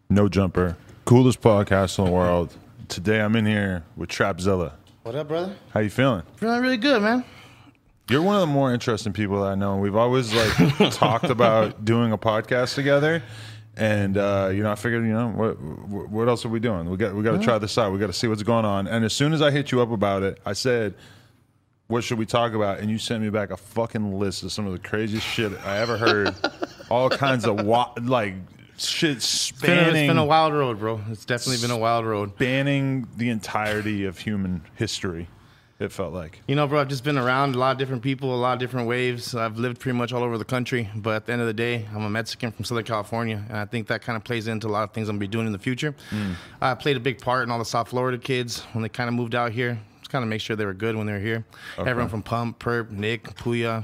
No Jumper, coolest podcast in the world. Today I'm in here with Trapzilla. What up, brother? How you feeling? Feeling really good, man. You're one of the more interesting people that I know. We've always talked about doing a podcast together, and I figured, what else are we doing? We got to try this out. We got to see what's going on. And as soon as I hit you up about it, I said, what should we talk about? And you sent me back a fucking list of some of the craziest shit I ever heard. All kinds of shit spanning. It's been a wild road, bro. It's definitely been a wild road. Spanning the entirety of human history, it felt like. You know, bro, I've just been around a lot of different people, a lot of different waves. I've lived pretty much all over the country. But at the end of the day, I'm a Mexican from Southern California. And I think that kind of plays into a lot of things I'm going to be doing in the future. I played a big part in all the South Florida kids when they kind of moved out here. Just kind of make sure they were good when they were here. Okay. Everyone from Pump, Perp, Nick, Puya,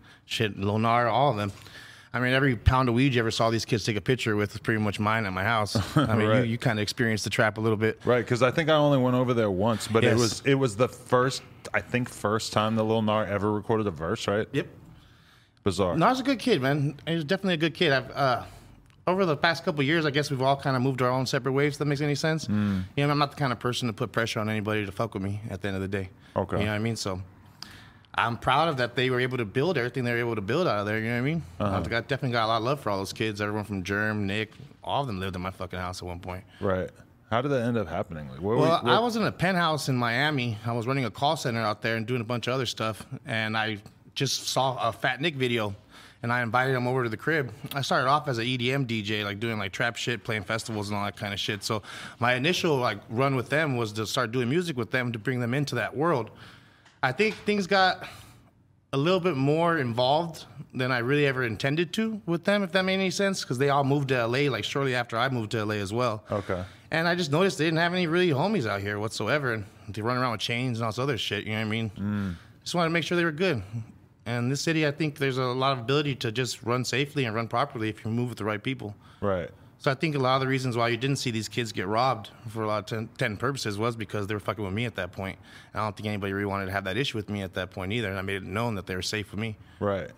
Lonar, all of them. I mean, every pound of weed you ever saw these kids take a picture with was pretty much mine at my house. I mean, right. you kind of experienced the trap a little bit. Right, because I think I only went over there once, but yes. it was the first time that Lil Nar ever recorded a verse, right? Yep. Bizarre. Nar's a good kid, man. He's definitely a good kid. Over the past couple of years, I guess we've all kind of moved our own separate ways, if that makes any sense. You know, I'm not the kind of person to put pressure on anybody to fuck with me at the end of the day. Okay. You know what I mean? So I'm proud of that they were able to build everything they were able to build out of there, you know what I mean? I definitely got a lot of love for all those kids. Everyone from Germ, Nick, all of them lived in my fucking house at one point. Right. How did that end up happening? I was in a penthouse in Miami. I was running a call center out there and doing a bunch of other stuff, and I just saw a Fat Nick video, and I invited him over to the crib. I started off as an EDM DJ, like doing like trap shit, playing festivals and all that kind of shit. So my initial run with them was to start doing music with them to bring them into that world. I think things got a little bit more involved than I really ever intended to with them, if that made any sense, because they all moved to LA like shortly after I moved to LA as well. Okay. And I just noticed they didn't have any really homies out here whatsoever, and they run around with chains and all this other shit, you know what I mean? Just wanted to make sure they were good. And this city, I think there's a lot of ability to just run safely and run properly if you move with the right people. Right. So I think a lot of the reasons why you didn't see these kids get robbed for a lot of intent purposes was because they were fucking with me at that point. And I don't think anybody really wanted to have that issue with me at that point either. And I made it known that they were safe with me. Right.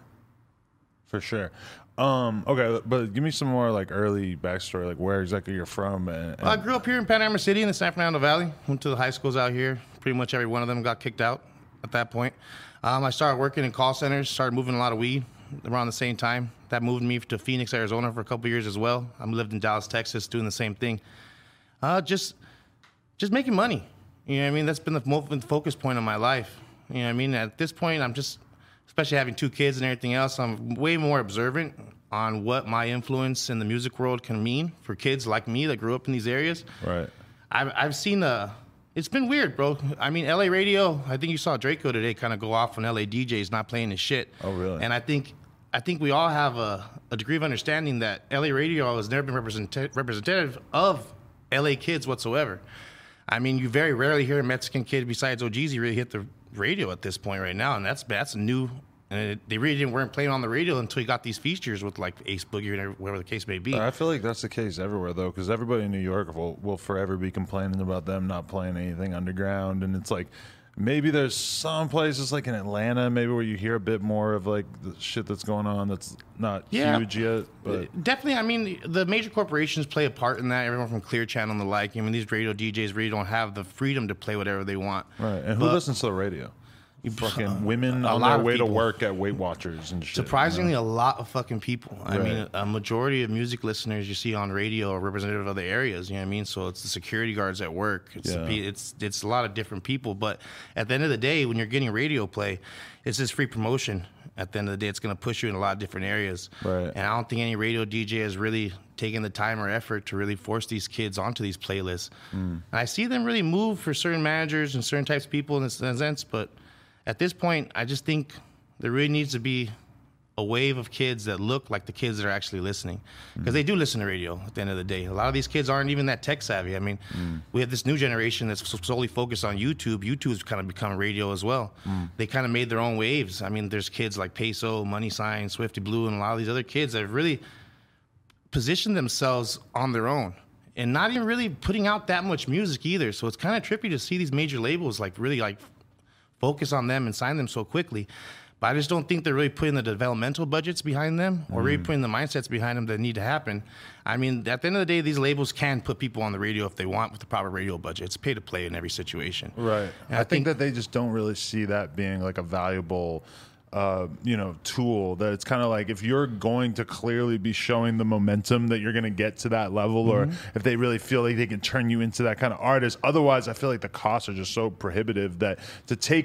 For sure. Okay, but give me some more early backstory, where exactly you're from. And I grew up here in Panama City in the San Fernando Valley. Went to the high schools out here. Pretty much every one of them got kicked out at that point. I started working in call centers, started moving a lot of weed around the same time. That moved me to Phoenix, Arizona for a couple of years as well. I lived in Dallas, Texas, doing the same thing. Just making money. You know what I mean? That's been the focus point of my life. You know what I mean? At this point, I'm just, especially having 2 kids and everything else, I'm way more observant on what my influence in the music world can mean for kids like me that grew up in these areas. Right. I've seen it's been weird, bro. I mean, LA radio, I think you saw Draco today kind of go off on LA DJs not playing his shit. Oh, really? And I think we all have a degree of understanding that LA radio has never been representative of LA kids whatsoever. I mean, you very rarely hear a Mexican kid besides OGZ really hit the radio at this point right now, and that's new. And they really weren't playing on the radio until you got these features with Ace Boogie or whatever the case may be. I feel like that's the case everywhere, though, because everybody in New York will forever be complaining about them not playing anything underground. And it's maybe there's some places in Atlanta, maybe where you hear a bit more of the shit that's going on that's not huge yet. But definitely, I mean, the major corporations play a part in that. Everyone from Clear Channel and the like. I mean, these radio DJs really don't have the freedom to play whatever they want. Right. And who listens to the radio? Fucking women on their way to work at Weight Watchers and shit. Surprisingly, a lot of fucking people. I mean, a majority of music listeners you see on radio are representative of the areas. You know what I mean? So it's the security guards at work. It's a lot of different people. But at the end of the day, when you're getting radio play, it's just free promotion. At the end of the day, it's going to push you in a lot of different areas. Right. And I don't think any radio DJ has really taken the time or effort to really force these kids onto these playlists. And I see them really move for certain managers and certain types of people in a sense, but at this point, I just think there really needs to be a wave of kids that look like the kids that are actually listening. Because they do listen to radio at the end of the day. A lot of these kids aren't even that tech savvy. I mean, we have this new generation that's solely focused on YouTube. YouTube's kind of become radio as well. They kind of made their own waves. I mean, there's kids like Peso, Money Sign, Swifty Blue, and a lot of these other kids that have really positioned themselves on their own. And not even really putting out that much music either. So it's kind of trippy to see these major labels really focus on them and sign them so quickly. But I just don't think they're really putting the developmental budgets behind them or really putting the mindsets behind them that need to happen. I mean, at the end of the day, these labels can put people on the radio if they want with the proper radio budget. It's pay to play in every situation. Right. And I think that they just don't really see that being like a valuable tool. That it's kind of like, if you're going to clearly be showing the momentum that you're going to get to that level, or if they really feel like they can turn you into that kind of artist. Otherwise, I feel like the costs are just so prohibitive that to take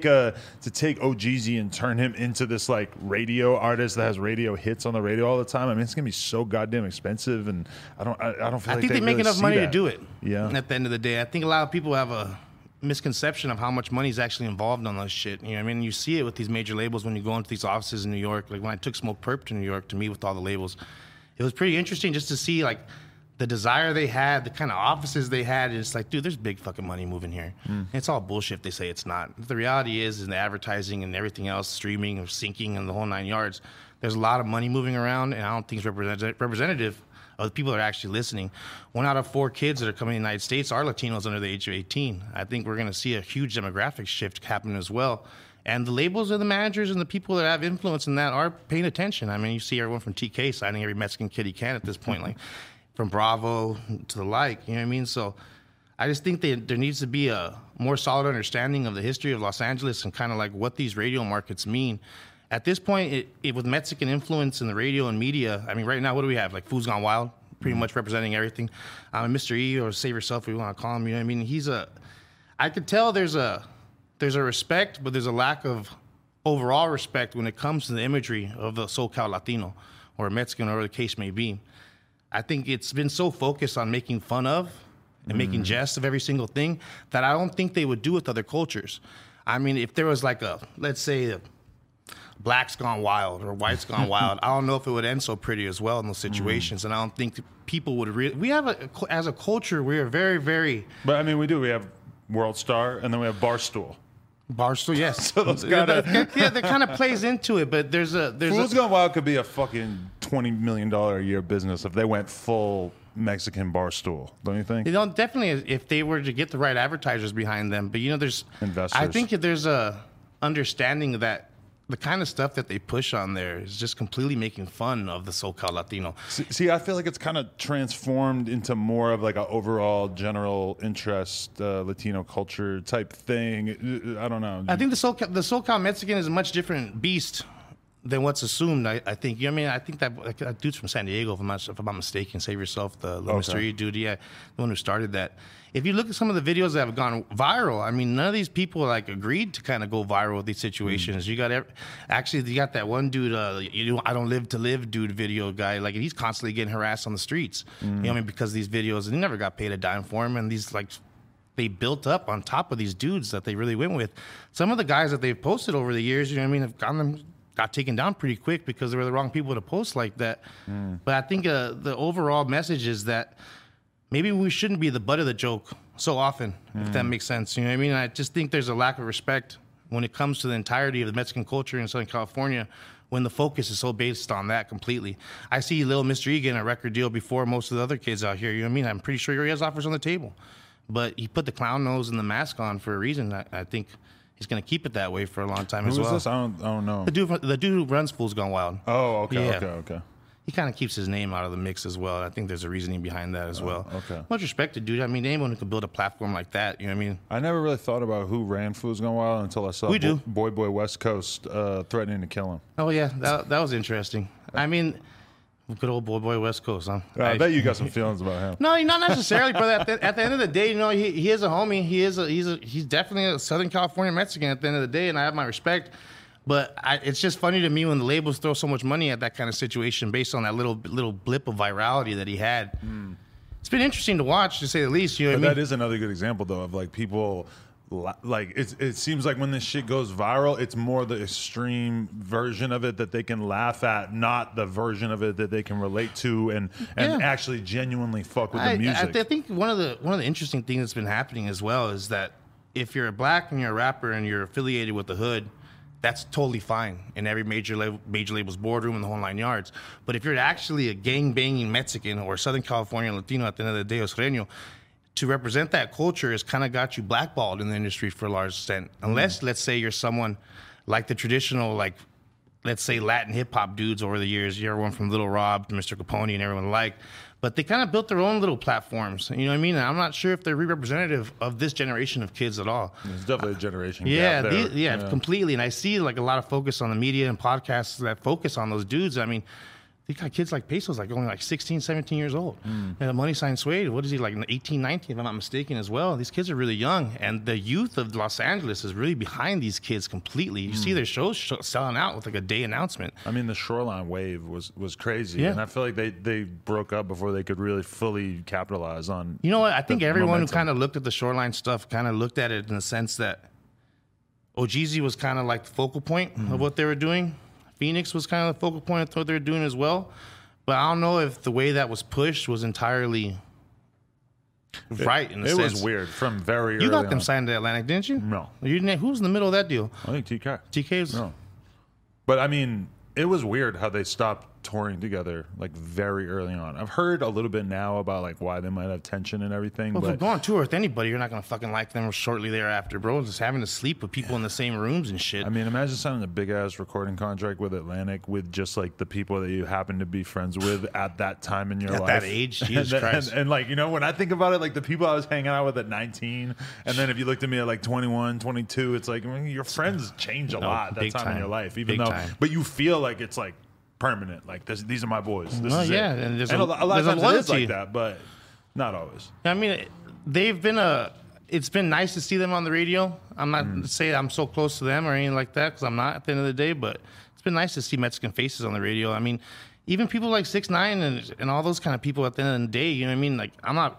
OGZ and turn him into this like radio artist that has radio hits on the radio all the time, I mean, it's gonna be so goddamn expensive, and I don't feel like I think they make really enough see money that. to do it. Yeah. At the end of the day, I think a lot of people have a misconception of how much money is actually involved on this shit. You know what I mean? You see it with these major labels when you go into these offices in New York. Like when I took Smoke Perp to New York to meet with all the labels, it was pretty interesting just to see like the desire they had, the kind of offices they had. And it's like, dude, there's big fucking money moving here. And it's all bullshit. They say it's not. The reality is in the advertising and everything else, streaming or syncing and the whole 9 yards, there's a lot of money moving around, and I don't think it's representative of the people that are actually listening. 1 out of 4 kids that are coming to the United States are Latinos under the age of 18. I think we're going to see a huge demographic shift happen as well. And the labels and the managers and the people that have influence in that are paying attention. I mean, you see everyone from TK signing every Mexican kid he can at this point, like from Bravo to the like, you know what I mean? So I just think there needs to be a more solid understanding of the history of Los Angeles and kind of like what these radio markets mean. At this point, with Mexican influence in the radio and media, I mean, right now, what do we have? Like Food's Gone Wild, pretty much representing everything. Mr. E, or Save Yourself, if you want to call him. You know what I mean? I could tell there's a respect, but there's a lack of overall respect when it comes to the imagery of the SoCal Latino or Mexican, or whatever the case may be. I think it's been so focused on making fun of and making jest of every single thing that I don't think they would do with other cultures. I mean, if there was like let's say, Black's Gone Wild or White's Gone Wild, I don't know if it would end so pretty as well in those situations. And I don't think people would really. We have as a culture, we are very, very. But I mean, we do. We have World Star, and then we have Barstool. Barstool, yes. So those kinda, that kind of plays into it. But there's Food's Gone Wild could be a fucking $20 million a year business if they went full Mexican Barstool, don't you think? You know, definitely if they were to get the right advertisers behind them. But you know, there's investors. I think there's a understanding that the kind of stuff that they push on there is just completely making fun of the SoCal Latino. See, I feel like it's kind of transformed into more of like an overall general interest Latino culture type thing. I don't know. I think the SoCal Mexican is a much different beast than what's assumed. I think. You know what I mean? I think that dude's from San Diego, if I'm not mistaken. Save Yourself, the Mr. E dude, yeah, the one who started that. If you look at some of the videos that have gone viral, I mean, none of these people like agreed to kind of go viral with these situations. You got that one dude, I don't live to live dude video guy, like he's constantly getting harassed on the streets. You know what I mean? Because of these videos, and he never got paid a dime for them, and these like they built up on top of these dudes that they really went with. Some of the guys that they've posted over the years, you know what I mean, got taken down pretty quick because they were the wrong people to post like that. But I think the overall message is that maybe we shouldn't be the butt of the joke so often, if that makes sense. You know what I mean? I just think there's a lack of respect when it comes to the entirety of the Mexican culture in Southern California when the focus is so based on that completely. I see Lil Mr. E getting a record deal before most of the other kids out here. You know what I mean? I'm pretty sure he has offers on the table. But he put the clown nose and the mask on for a reason. I think he's going to keep it that way for a long time as well. Who is this? I don't know. The dude who runs Fool's Gone Wild. Oh, okay, Yeah. okay. He kind of keeps his name out of the mix as well. I think there's a reasoning behind that as well. Okay. Much respected, dude. I mean, anyone who can build a platform like that, you know what I mean? I never really thought about who ran Food's Gone Wild until I saw We do. Boy West Coast threatening to kill him. Oh, yeah. That was interesting. I mean, good old Boy West Coast, huh? I bet you got some feelings about him. No, not necessarily, brother. At the end of the day, you know, he is a homie. He's definitely a Southern California Mexican at the end of the day, and I have my respect. But it's just funny to me when the labels throw so much money at that kind of situation based on that little blip of virality that he had. It's been interesting to watch, to say the least. You know what I mean? That is another good example, though, of like people. Like it seems like when this shit goes viral, it's more the extreme version of it that they can laugh at, not the version of it that they can relate to and actually genuinely fuck with the music. I think one of the interesting things that's been happening as well is that if you're a black and you're a rapper and you're affiliated with the hood, that's totally fine in every major label's boardroom and the whole 9 yards. But if you're actually a gang-banging Mexican or Southern California Latino at the end of the day, Osreño, to represent that culture has kind of got you blackballed in the industry for a large extent. Unless, let's say, you're someone like the traditional, like, let's say, Latin hip hop dudes over the years. Everyone from Little Rob to Mr. Capone and everyone alike. But they kind of built their own little platforms. You know what I mean? And I'm not sure if they're representative of this generation of kids at all. There's definitely a generation yeah, gap there. Completely. And I see like a lot of focus on the media and podcasts that focus on those dudes. I mean, they got kids like Pesos, like only like 16, 17 years old. And Money Sign Suede, what is he, like 18, 19, if I'm not mistaken as well. These kids are really young. And the youth of Los Angeles is really behind these kids completely. You see their shows selling out with like a day announcement. I mean, the Shoreline wave was crazy. Yeah. And I feel like they broke up before they could really fully capitalize on. You know what? I think everyone momentum. who kind of looked at the Shoreline stuff kind of looked at it in the sense that OGZ was kind of like the focal point of what they were doing. Phoenix was kind of the focal point of what they were doing as well. But I don't know if the way that was pushed was entirely right in a sense. It was weird from very early You got them on. signed to Atlantic, didn't you? No. You didn't, who's in the middle of that deal? I think TK. TK's? No. But I mean, it was weird how they stopped touring together like very early on. I've heard a little bit now about like why they might have tension and everything. Well, if but you go on tour with anybody, you're not going to fucking like them shortly thereafter, bro. Just having to sleep with people in the same rooms and shit. I mean, imagine signing a big ass recording contract with Atlantic with just like the people that you happen to be friends with at that time in your At life. that age, Jesus Christ. And like, you know, when I think about it, like the people I was hanging out with at 19, and then if you looked at me at like 21, 22, it's like, I mean, your friends change a lot that big time in time. your life, even Big though, time. but you feel like it's like permanent. Like these are my boys. This Well, is yeah, it. and there's a lot of there's a times it is loyalty. like that, but not always. I mean, they've been it's been nice to see them on the radio. I'm not saying I'm so close to them or anything like that because I'm not at the end of the day, but it's been nice to see Mexican faces on the radio. I mean, even people like 6ix9ine and all those kind of people at the end of the day, you know what I mean? Like,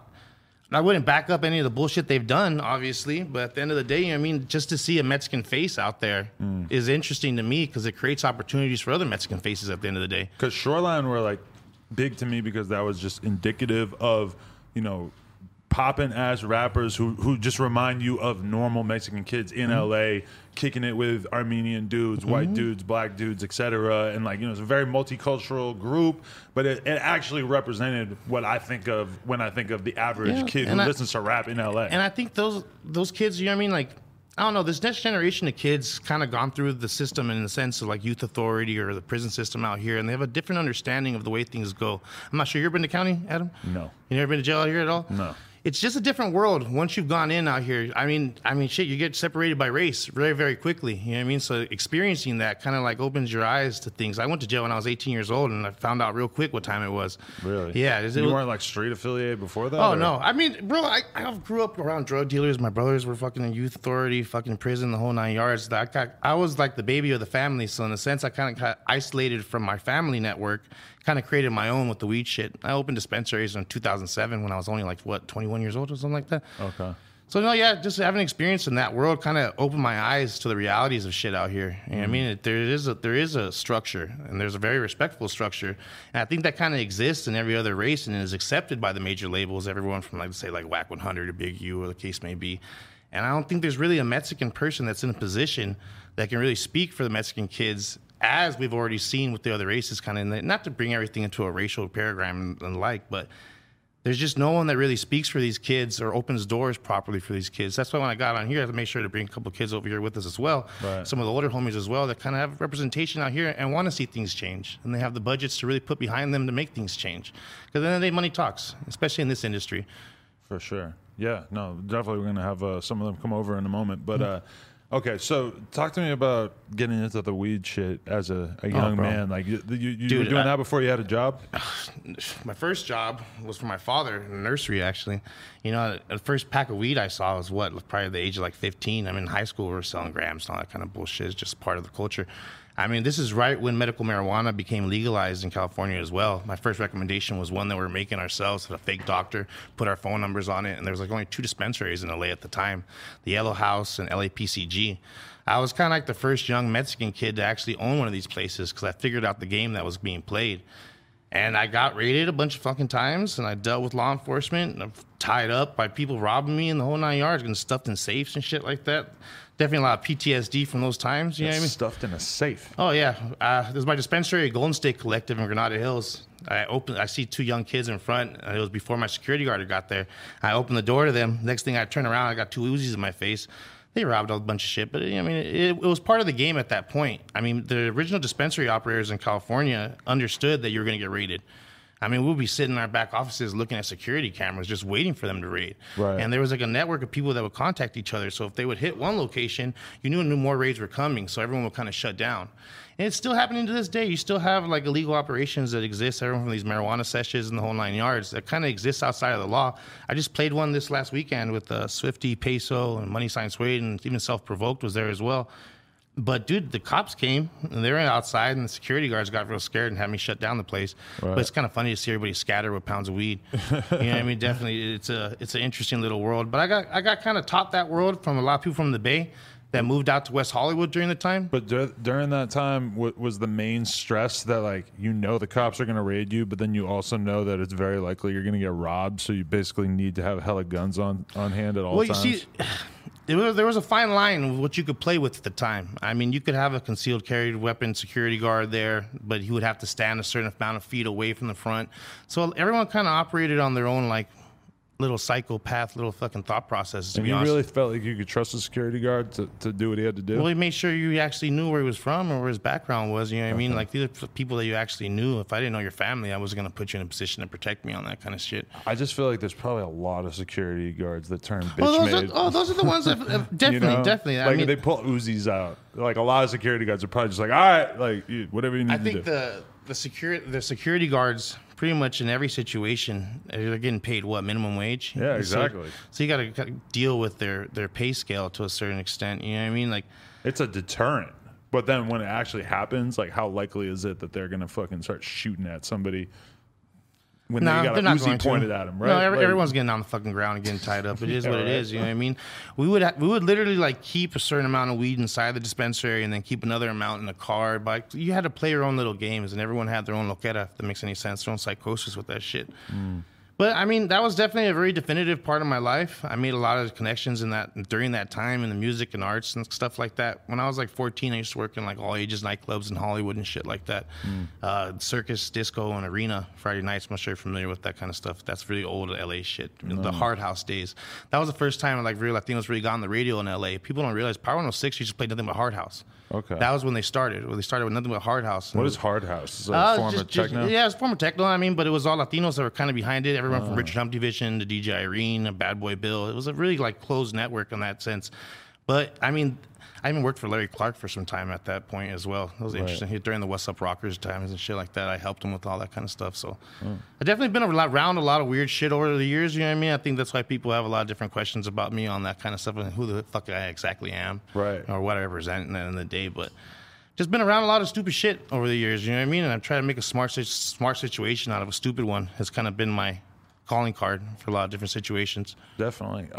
I wouldn't back up any of the bullshit they've done, obviously, but at the end of the day, you know what I mean, just to see a Mexican face out there is interesting to me because it creates opportunities for other Mexican faces at the end of the day. Because Shoreline were like big to me because that was just indicative of, you know, poppin' ass rappers who just remind you of normal Mexican kids in LA kicking it with Armenian dudes, white dudes, black dudes, etc. And like, you know, it's a very multicultural group, but it actually represented what I think of when I think of the average kid who listens to rap in LA. And I think those kids, you know what I mean? Like, I don't know, this next generation of kids kind of gone through the system in the sense of like youth authority or the prison system out here, and they have a different understanding of the way things go. I'm not sure, you ever been to county, Adam? No. You never been to jail out here at all? No. It's just a different world once you've gone in out here. I mean, shit, you get separated by race very, very quickly. You know what I mean? So experiencing that kind of like opens your eyes to things. I went to jail when I was 18 years old, and I found out real quick what time it was. Really? Yeah. You weren't like street affiliated before that? Oh, or? no. I mean, bro, I grew up around drug dealers. My brothers were fucking in youth authority, fucking prison, the whole 9 yards. I was like the baby of the family. So in a sense, I kind of got isolated from my family network, kind of created my own with the weed shit. I opened dispensaries in 2007 when I was only like, 21 years old or something like that. Okay. So, no, yeah, just having experience in that world kind of opened my eyes to the realities of shit out here. You know what I mean? There is a structure, and there's a very respectful structure. And I think that kind of exists in every other race and is accepted by the major labels, everyone from, like, say, like Whack 100 or Big U or the case may be. And I don't think there's really a Mexican person that's in a position that can really speak for the Mexican kids, as we've already seen with the other races, kind of, not to bring everything into a racial paradigm and like, but there's just no one that really speaks for these kids or opens doors properly for these kids. That's why when I got on here, I had to make sure to bring a couple of kids over here with us as well. Right. Some of the older homies as well that kind of have representation out here and want to see things change. And they have the budgets to really put behind them to make things change. Because at the end of the day, money talks, especially in this industry. For sure. Yeah, no, definitely we're going to have some of them come over in a moment. But, okay, so talk to me about getting into the weed shit as a young man. Like, you were doing that before you had a job? My first job was for my father in the nursery, actually. You know, the first pack of weed I saw was probably the age of like 15. I mean, in high school, we were selling grams and all that kind of bullshit. It's just part of the culture. I mean, this is right when medical marijuana became legalized in California as well. My first recommendation was one that we were making ourselves with a fake doctor, put our phone numbers on it, and there was like only 2 dispensaries in LA at the time, the Yellow House and LAPCG. I was kind of like the first young Mexican kid to actually own one of these places because I figured out the game that was being played. And I got raided a bunch of fucking times, and I dealt with law enforcement, and I'm tied up by people robbing me in the whole 9 yards, getting stuffed in safes and shit like that. Definitely a lot of PTSD from those times. You know what I mean? Stuffed in a safe. Oh, yeah. There's my dispensary, Golden State Collective in Granada Hills. I see 2 young kids in front. It was before my security guard got there. I opened the door to them. Next thing I turn around, I got 2 Uzis in my face. They robbed a bunch of shit, but I mean, it was part of the game at that point. I mean, the original dispensary operators in California understood that you were going to get raided. I mean, we'll be sitting in our back offices looking at security cameras, just waiting for them to raid. Right. And there was like a network of people that would contact each other. So if they would hit one location, you knew more raids were coming. So everyone would kind of shut down. And it's still happening to this day. You still have like illegal operations that exist. Everyone from these marijuana sessions and the whole 9 yards that kind of exists outside of the law. I just played one this last weekend with Swifty, Peso, and Money Sign Suede, and even Self Provoked was there as well. But, dude, the cops came, and they were outside, and the security guards got real scared and had me shut down the place. Right. But it's kind of funny to see everybody scatter with pounds of weed. You know what I mean? Definitely, it's an interesting little world. But I got kind of taught that world from a lot of people from the Bay that moved out to West Hollywood during the time. But during that time, was the main stress that, like, you know the cops are going to raid you, but then you also know that it's very likely you're going to get robbed, so you basically need to have hella guns on hand at all times? Well, you see... There was a fine line of what you could play with at the time. I mean, you could have a concealed carry weapon security guard there, but he would have to stand a certain amount of feet away from the front. So everyone kind of operated on their own, like, little psychopath, little fucking thought processes, to be honest. And you really felt like you could trust the security guard to do what he had to do? Well, he made sure you actually knew where he was from or where his background was, you know what I mean? Like, these are people that you actually knew. If I didn't know your family, I wasn't going to put you in a position to protect me on that kind of shit. I just feel like there's probably a lot of security guards that turn bitch-made. Those are the ones that definitely, you know? Definitely. Like, I mean, they pull Uzis out. Like, a lot of security guards are probably just like, all right, like, whatever you need to do. I think the security guards, pretty much in every situation, they're getting paid minimum wage. Yeah, exactly. So you got to deal with their pay scale to a certain extent. You know what I mean? Like, it's a deterrent. But then when it actually happens, like, how likely is it that they're gonna fucking start shooting at somebody when they got a Uzi pointed at them? Right? No, everyone's getting on the fucking ground and getting tied up. It is what it is. You know what I mean? We would literally like keep a certain amount of weed inside the dispensary and then keep another amount in the car. But you had to play your own little games, and everyone had their own loquera, if that makes any sense, their own psychosis with that shit. But I mean, that was definitely a very definitive part of my life. I made a lot of connections during that time in the music and arts and stuff like that. When I was like 14, I used to work in like all ages nightclubs in Hollywood and shit like that. Circus, disco, and arena Friday nights. I'm not sure you're familiar with that kind of stuff. That's really old LA shit. The Hard House days. That was the first time like real Latinos really got on the radio in LA. People don't realize Power 106 used to play nothing but Hard House. Okay. That was when they started. They started with nothing but Hard House. What is Hard House? Is it a form of techno? Yeah, it's a form of techno. I mean, but it was all Latinos that were kind of behind it. Everyone from Richard Hump Division to DJ Irene, Bad Boy Bill. It was a really like closed network in that sense. But I mean, I even worked for Larry Clark for some time at that point as well. That was interesting. During the What's Up Rockers times and shit like that, I helped him with all that kind of stuff. So I've definitely been around a lot of weird shit over the years. You know what I mean? I think that's why people have a lot of different questions about me on that kind of stuff and who the fuck I exactly am, right, or what I represent in the end of the day. But just been around a lot of stupid shit over the years. You know what I mean? And I'm trying to make a smart situation out of a stupid one. Has kind of been my calling card for a lot of different situations. Definitely.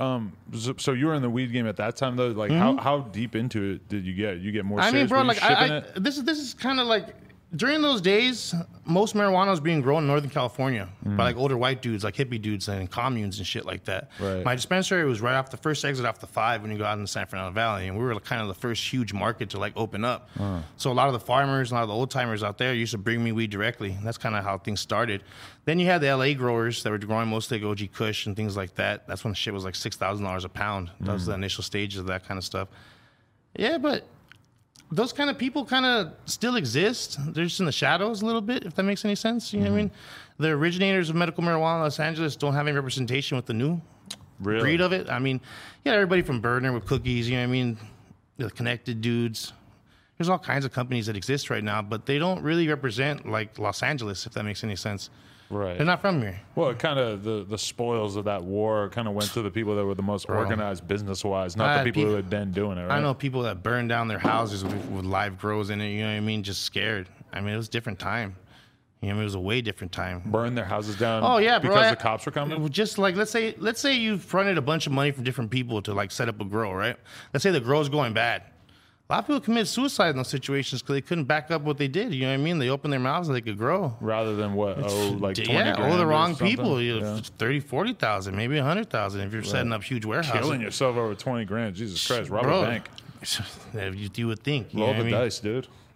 So you were in the weed game at that time though. Like how deep into it did you get? You get more. I mean, bro, like this is kind of like during those days, most marijuana was being grown in Northern California by like older white dudes, like hippie dudes and communes and shit like that. Right. My dispensary was right off the first exit off the 5 when you go out in the San Fernando Valley, and we were kind of the first huge market to like open up. So a lot of the farmers, a lot of the old timers out there used to bring me weed directly. And that's kind of how things started. Then you had the LA growers that were growing mostly like OG Kush and things like that. That's when shit was like $6,000 a pound. That was the initial stages of that kind of stuff. Yeah, but those kind of people kind of still exist. They're just in the shadows a little bit, if that makes any sense. You know what I mean? The originators of medical marijuana in Los Angeles don't have any representation with the new breed of it. I mean, yeah, everybody from Burner with cookies, you know what I mean? The connected dudes. There's all kinds of companies that exist right now, but they don't really represent like Los Angeles, if that makes any sense. Right. They're not from here. Well, it kind of the spoils of that war kind of went to the people that were the most organized business-wise, not the people who had been doing it, right? I know people that burned down their houses with live grows in it, you know what I mean? Just scared. I mean, it was a different time. You know, it was a way different time. Burn their houses down because the cops were coming? Just like, let's say you fronted a bunch of money from different people to like set up a grow, right? Let's say the grow's going bad. A lot of people commit suicide in those situations because they couldn't back up what they did. You know what I mean? They opened their mouths and they could grow. Rather than what? Like 20 grand the wrong people. Yeah. 30, 40,000, maybe 100,000 if you're setting up huge warehouses. Killing yourself over 20 grand. Jesus Christ. Rob a bank. You would think. Roll the dice, dude.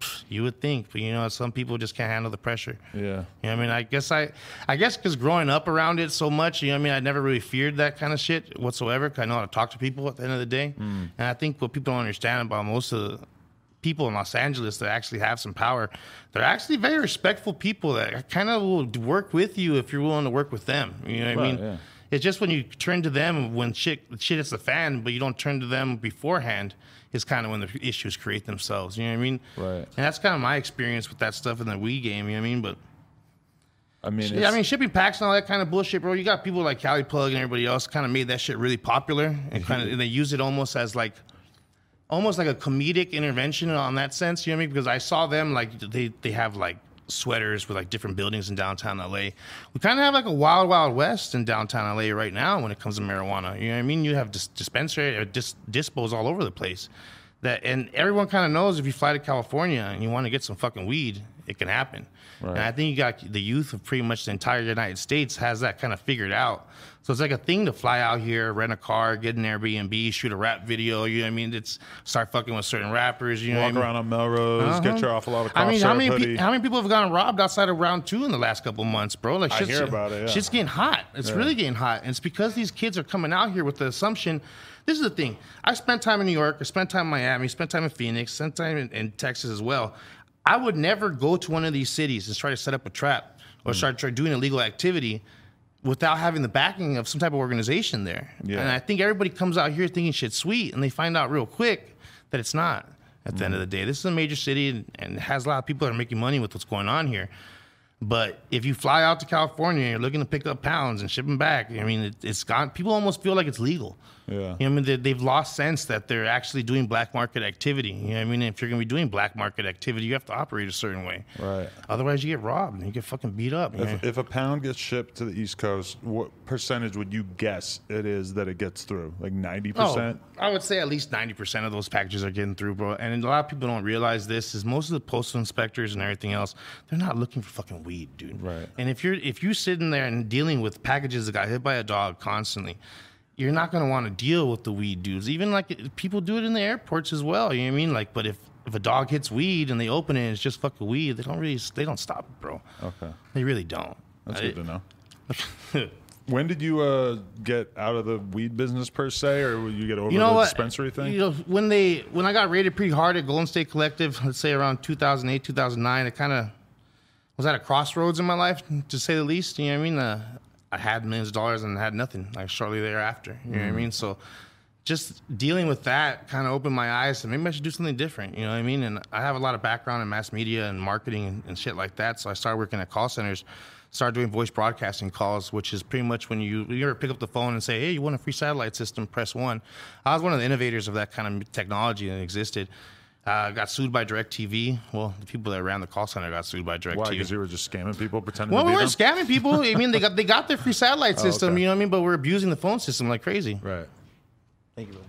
You would think, but you know, some people just can't handle the pressure. Yeah. You know what I mean? I guess because growing up around it so much, you know what I mean, I never really feared that kind of shit whatsoever, because I know how to talk to people at the end of the day. And I think what people don't understand about most of the people in Los Angeles that actually have some power, they're actually very respectful people that kind of will work with you if you're willing to work with them. You know what I mean? Yeah. It's just when you turn to them when shit hits the fan, but you don't turn to them beforehand, is kind of when the issues create themselves. You know what I mean? Right. And that's kind of my experience with that stuff in the Wii game. You know what I mean? But I mean, yeah, I mean, shipping packs and all that kind of bullshit, bro. You got people like Cali Plug and everybody else kind of made that shit really popular, and and they use it almost as like a comedic intervention on that sense. You know what I mean? Because I saw them like they have like sweaters with like different buildings in downtown LA. We kind of have like a wild, wild west in downtown LA right now when it comes to marijuana. You know what I mean? You have dispensary or dispos all over the place. And everyone kind of knows if you fly to California and you want to get some fucking weed, it can happen. Right. And I think you got the youth of pretty much the entire United States has that kind of figured out. So it's like a thing to fly out here, rent a car, get an Airbnb, shoot a rap video. You know what I mean? It's start fucking with certain rappers. You know, walk around on Melrose, get your off a lot of cough how syrup many people have gotten robbed outside of round 2 in the last couple of months, bro? Like, I hear about it. Yeah. Shit's getting hot. It's really getting hot, and it's because these kids are coming out here with the assumption. This is the thing. I spent time in New York. I spent time in Miami. Spent time in Phoenix. Spent time in Texas as well. I would never go to one of these cities and try to set up a trap or start doing illegal activity without having the backing of some type of organization there. Yeah. And I think everybody comes out here thinking shit's sweet, and they find out real quick that it's not at the end of the day. This is a major city and has a lot of people that are making money with what's going on here. But if you fly out to California and you're looking to pick up pounds and ship them back, I mean, it's gone. People almost feel like it's legal. Yeah. You know what I mean? They've lost sense that they're actually doing black market activity. You know what I mean? If you're going to be doing black market activity, you have to operate a certain way. Right. Otherwise, you get robbed and you get fucking beat up. If a pound gets shipped to the East Coast, what percentage would you guess it is that it gets through? Like 90%? Oh, I would say at least 90% of those packages are getting through, bro. And a lot of people don't realize this is most of the postal inspectors and everything else, they're not looking for fucking weed, dude. Right. And if you're sitting there and dealing with packages that got hit by a dog constantly, you're not going to want to deal with the weed dudes. Even like people do it in the airports as well. You know what I mean? Like, but if a dog hits weed and they open it and it's just fucking weed, they don't stop it, bro. Okay. They really don't. That's good to know. When did you get out of the weed business per se, or you get over the dispensary thing? You know, when I got rated pretty hard at Golden State Collective, let's say around 2008, 2009, it kind of was at a crossroads in my life, to say the least. You know what I mean? I had millions of dollars and had nothing like shortly thereafter. You know what I mean? So just dealing with that kind of opened my eyes to maybe I should do something different. You know what I mean? And I have a lot of background in mass media and marketing and shit like that. So I started working at call centers, started doing voice broadcasting calls, which is pretty much when you ever pick up the phone and say, hey, you want a free satellite system, press 1. I was one of the innovators of that kind of technology that existed. Got sued by DirecTV. Well, the people that ran the call center got sued by DirecTV. Why? Because you were just scamming people, pretending to be we weren't scamming people. I mean, they got their free satellite system, you know what I mean? But we're abusing the phone system like crazy. Right. Thank you,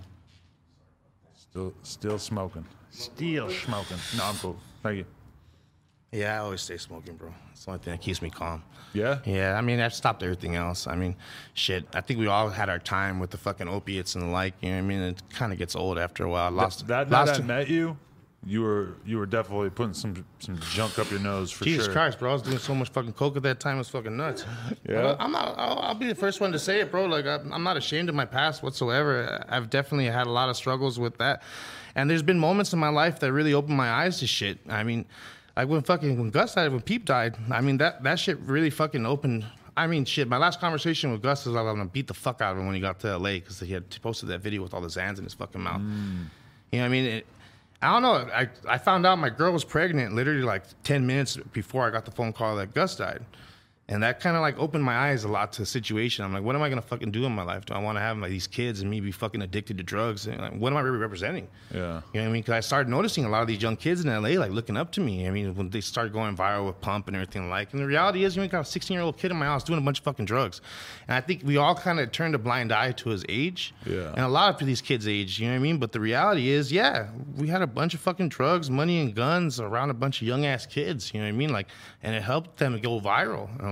brother. Still smoking. Still smoking. No, I'm cool. Thank you. Yeah, I always stay smoking, bro. It's the only thing that keeps me calm. Yeah? Yeah, I mean, I've stopped everything else. I mean, shit, I think we all had our time with the fucking opiates and the like. You know what I mean? It kind of gets old after a while. That night I met you, you were definitely putting some junk up your nose for Jesus sure. Christ, bro! I was doing so much fucking coke at that time. It was fucking nuts. Yeah, I'll be the first one to say it, bro. Like I'm not ashamed of my past whatsoever. I've definitely had a lot of struggles with that, and there's been moments in my life that really opened my eyes to shit. I mean, like when Gus died, when Peep died. I mean that shit really fucking opened. I mean, shit. My last conversation with Gus was like, I'm gonna beat the fuck out of him when he got to LA because he had posted that video with all the Xans in his fucking mouth. You know what I mean? I don't know. I found out my girl was pregnant literally like 10 minutes before I got the phone call that Gus died. And that kind of like opened my eyes a lot to the situation. I'm like, what am I going to fucking do in my life? Do I want to have like these kids and me be fucking addicted to drugs? And like, what am I really representing? Yeah. You know what I mean? Because I started noticing a lot of these young kids in LA like looking up to me. I mean, when they started going viral with Pump and everything like. And the reality is, you know, got a 16-year-old kid in my house doing a bunch of fucking drugs. And I think we all kind of turned a blind eye to his age. Yeah. And a lot of these kids' age, you know what I mean? But the reality is, yeah, we had a bunch of fucking drugs, money, and guns around a bunch of young-ass kids. You know what I mean? Like, and it helped them go viral. And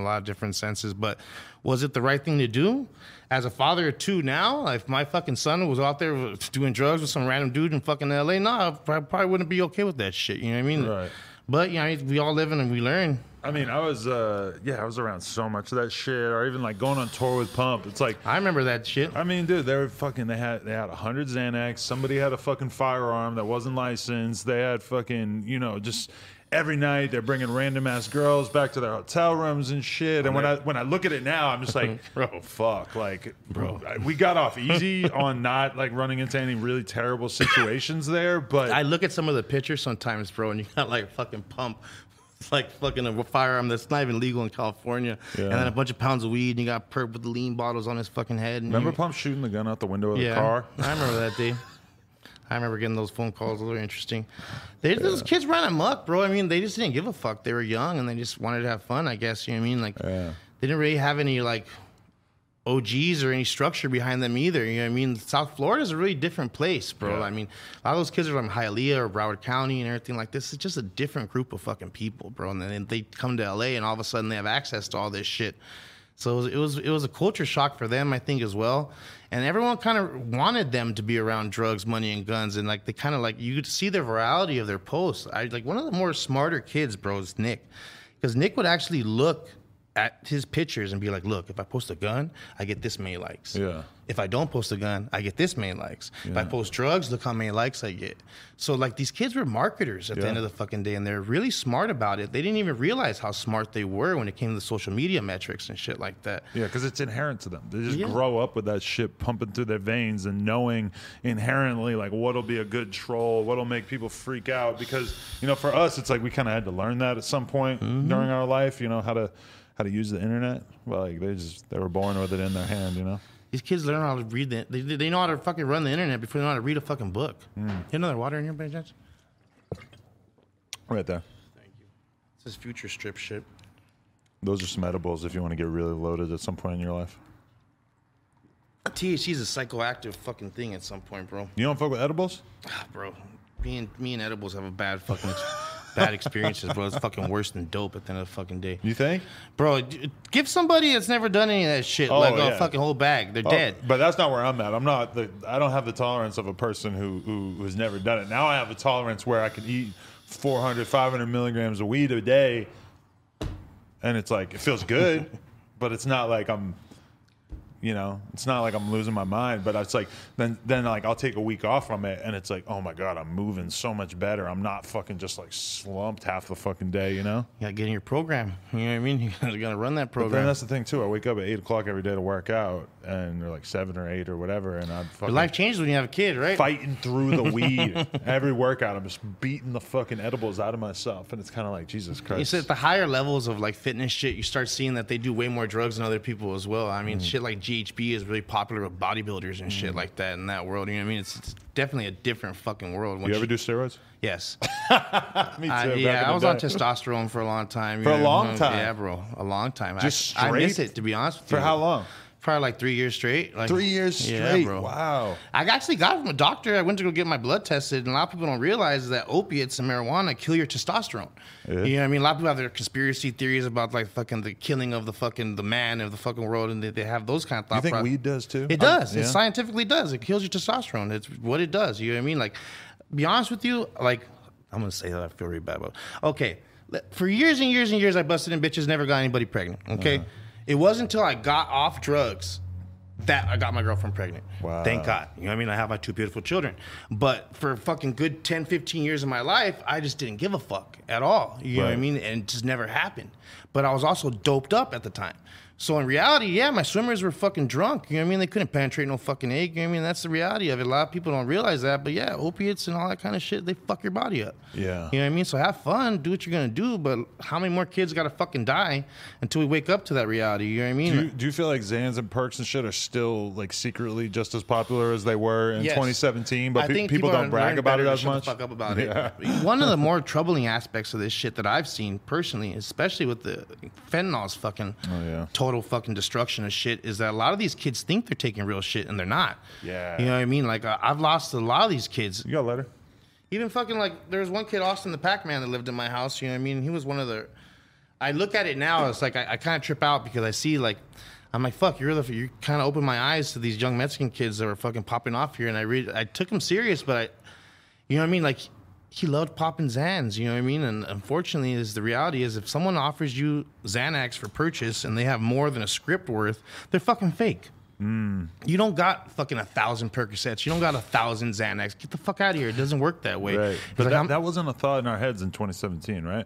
a lot of different senses. But was it the right thing to do? As a father of two now, if my fucking son was out there doing drugs with some random dude in fucking LA, I probably wouldn't be okay with that shit. You know what I mean? Right. But, we all live and we learn. I mean, I was around so much of that shit, or even like going on tour with Pump. It's like, I remember that shit. I mean, dude, they had 100 Xanax. Somebody had a fucking firearm that wasn't licensed. They had fucking, just every night they're bringing random ass girls back to their hotel rooms and shit. And when I look at it now, I'm just like, bro, fuck, like, bro, we got off easy on not like running into any really terrible situations there. But I look at some of the pictures sometimes, bro, and you got like fucking Pump. It's like fucking a firearm that's not even legal in California. Yeah. And then a bunch of pounds of weed, and you got perp with the lean bottles on his fucking head. And remember Pump shooting the gun out the window of the car? I remember that day. I remember getting those phone calls. Those were interesting. Those kids ran amok, bro. I mean, they just didn't give a fuck. They were young, and they just wanted to have fun, I guess. You know what I mean? Like, they didn't really have any, like, OGs or any structure behind them either. You know what I mean? South Florida is a really different place, bro. Yeah. I mean, a lot of those kids are from Hialeah or Broward County and everything like this. It's just a different group of fucking people, bro. And then they come to LA and all of a sudden they have access to all this shit. So it was a culture shock for them, I think, as well. And everyone kind of wanted them to be around drugs, money, and guns. And like they kind of like you could see the virality of their posts. One of the more smarter kids, bro, is Nick, because Nick would actually look at his pictures and be like, look, if I post a gun, I get this many likes. Yeah. If I don't post a gun, I get this many likes. Yeah. If I post drugs, look how many likes I get. So like these kids were marketers at the end of the fucking day, and they're really smart about it. They didn't even realize how smart they were when it came to the social media metrics and shit like that. Yeah, because it's inherent to them. They just grow up with that shit pumping through their veins and knowing inherently like what'll be a good troll, what'll make people freak out. Because, for us, it's like we kind of had to learn that at some point during our life, how to use the internet. Well, like they were born with it in their hand, These kids learn how to read they know how to fucking run the internet before they know how to read a fucking book. You have another water in here by chance? Right there. Thank you. This is future strip shit. Those are some edibles if you want to get really loaded at some point in your life. THC is a psychoactive fucking thing at some point, bro. You don't fuck with edibles? Bro, me and edibles have a bad fucking bad experiences, bro. It's fucking worse than dope at the end of the fucking day. You think? Bro, give somebody that's never done any of that shit a fucking whole bag. They're dead. But that's not where I'm at. I don't have the tolerance of a person who's never done it. Now I have a tolerance where I can eat 400, 500 milligrams of weed a day, and it's like, it feels good, but it's not like I'm it's not like I'm losing my mind, but it's like then like I'll take a week off from it, and it's like, oh my god, I'm moving so much better. I'm not fucking just like slumped half the fucking day, You gotta get in your program. You know what I mean? You gotta run that program. But then that's the thing too. I wake up at 8 o'clock every day to work out, and they're like 7 or 8 or whatever, and I'm fucking. Your life changes when you have a kid, right? Fighting through the weed. Every workout, I'm just beating the fucking edibles out of myself, and it's kind of like, Jesus Christ. You said at the higher levels of like fitness shit, you start seeing that they do way more drugs than other people as well. I mean, shit like GHB is really popular with bodybuilders and shit like that in that world. You know what I mean? It's definitely a different fucking world. You ever do steroids? Yes. Me too. I was on testosterone for a long time. For a long time? Yeah, bro. A long time. Just straight? I miss it, to be honest with you. For how long? Probably like 3 years straight. 3 years straight? Yeah, bro. Wow. I actually got it from a doctor. I went to go get my blood tested, and a lot of people don't realize that opiates and marijuana kill your testosterone. Yeah. You know what I mean? A lot of people have their conspiracy theories about like fucking the killing of the man of the fucking world, and they have those kind of thought processes. You think weed does too? It does. It scientifically does. It kills your testosterone. It's what it does. You know what I mean? Like, be honest with you, like, I'm going to say that I feel really bad about it. Okay. For years and years and years, I busted in bitches, never got anybody pregnant. Okay. It wasn't until I got off drugs that I got my girlfriend pregnant. Wow. Thank God. You know what I mean? I have my 2 beautiful children. But for fucking good 10, 15 years of my life, I just didn't give a fuck at all. You know what I mean? And it just never happened. But I was also doped up at the time. So in reality, yeah, my swimmers were fucking drunk. You know what I mean? They couldn't penetrate no fucking egg. You know what I mean? That's the reality of it. A lot of people don't realize that. But yeah, opiates and all that kind of shit, they fuck your body up. Yeah. You know what I mean? So have fun. Do what you're going to do. But how many more kids got to fucking die until we wake up to that reality? You know what I mean? Do you feel like Xans and perks and shit are still like secretly just as popular as they were in 2017? But people don't brag about it as much? Shut the fuck up about it. One of the more troubling aspects of this shit that I've seen personally, especially with the fentanyl's fucking total fucking destruction of shit, is that a lot of these kids think they're taking real shit and they're not. Yeah. You know what I mean? Like, I've lost a lot of these kids. You got a letter? Even fucking, like, there was one kid, Austin the Pac-Man, that lived in my house. You know what I mean? He was one of the I look at it now. It's like I kind of trip out because I see like. I'm like, fuck, you kind of opened my eyes to these young Mexican kids that were fucking popping off here. And I took them serious, but you know what I mean? Like, he loved popping Xans, you know what I mean? And unfortunately, the reality is if someone offers you Xanax for purchase and they have more than a script worth, they're fucking fake. You don't got fucking 1,000 Percocets. You don't got 1,000 Xanax. Get the fuck out of here. It doesn't work that way. Right. But like, that wasn't a thought in our heads in 2017, right?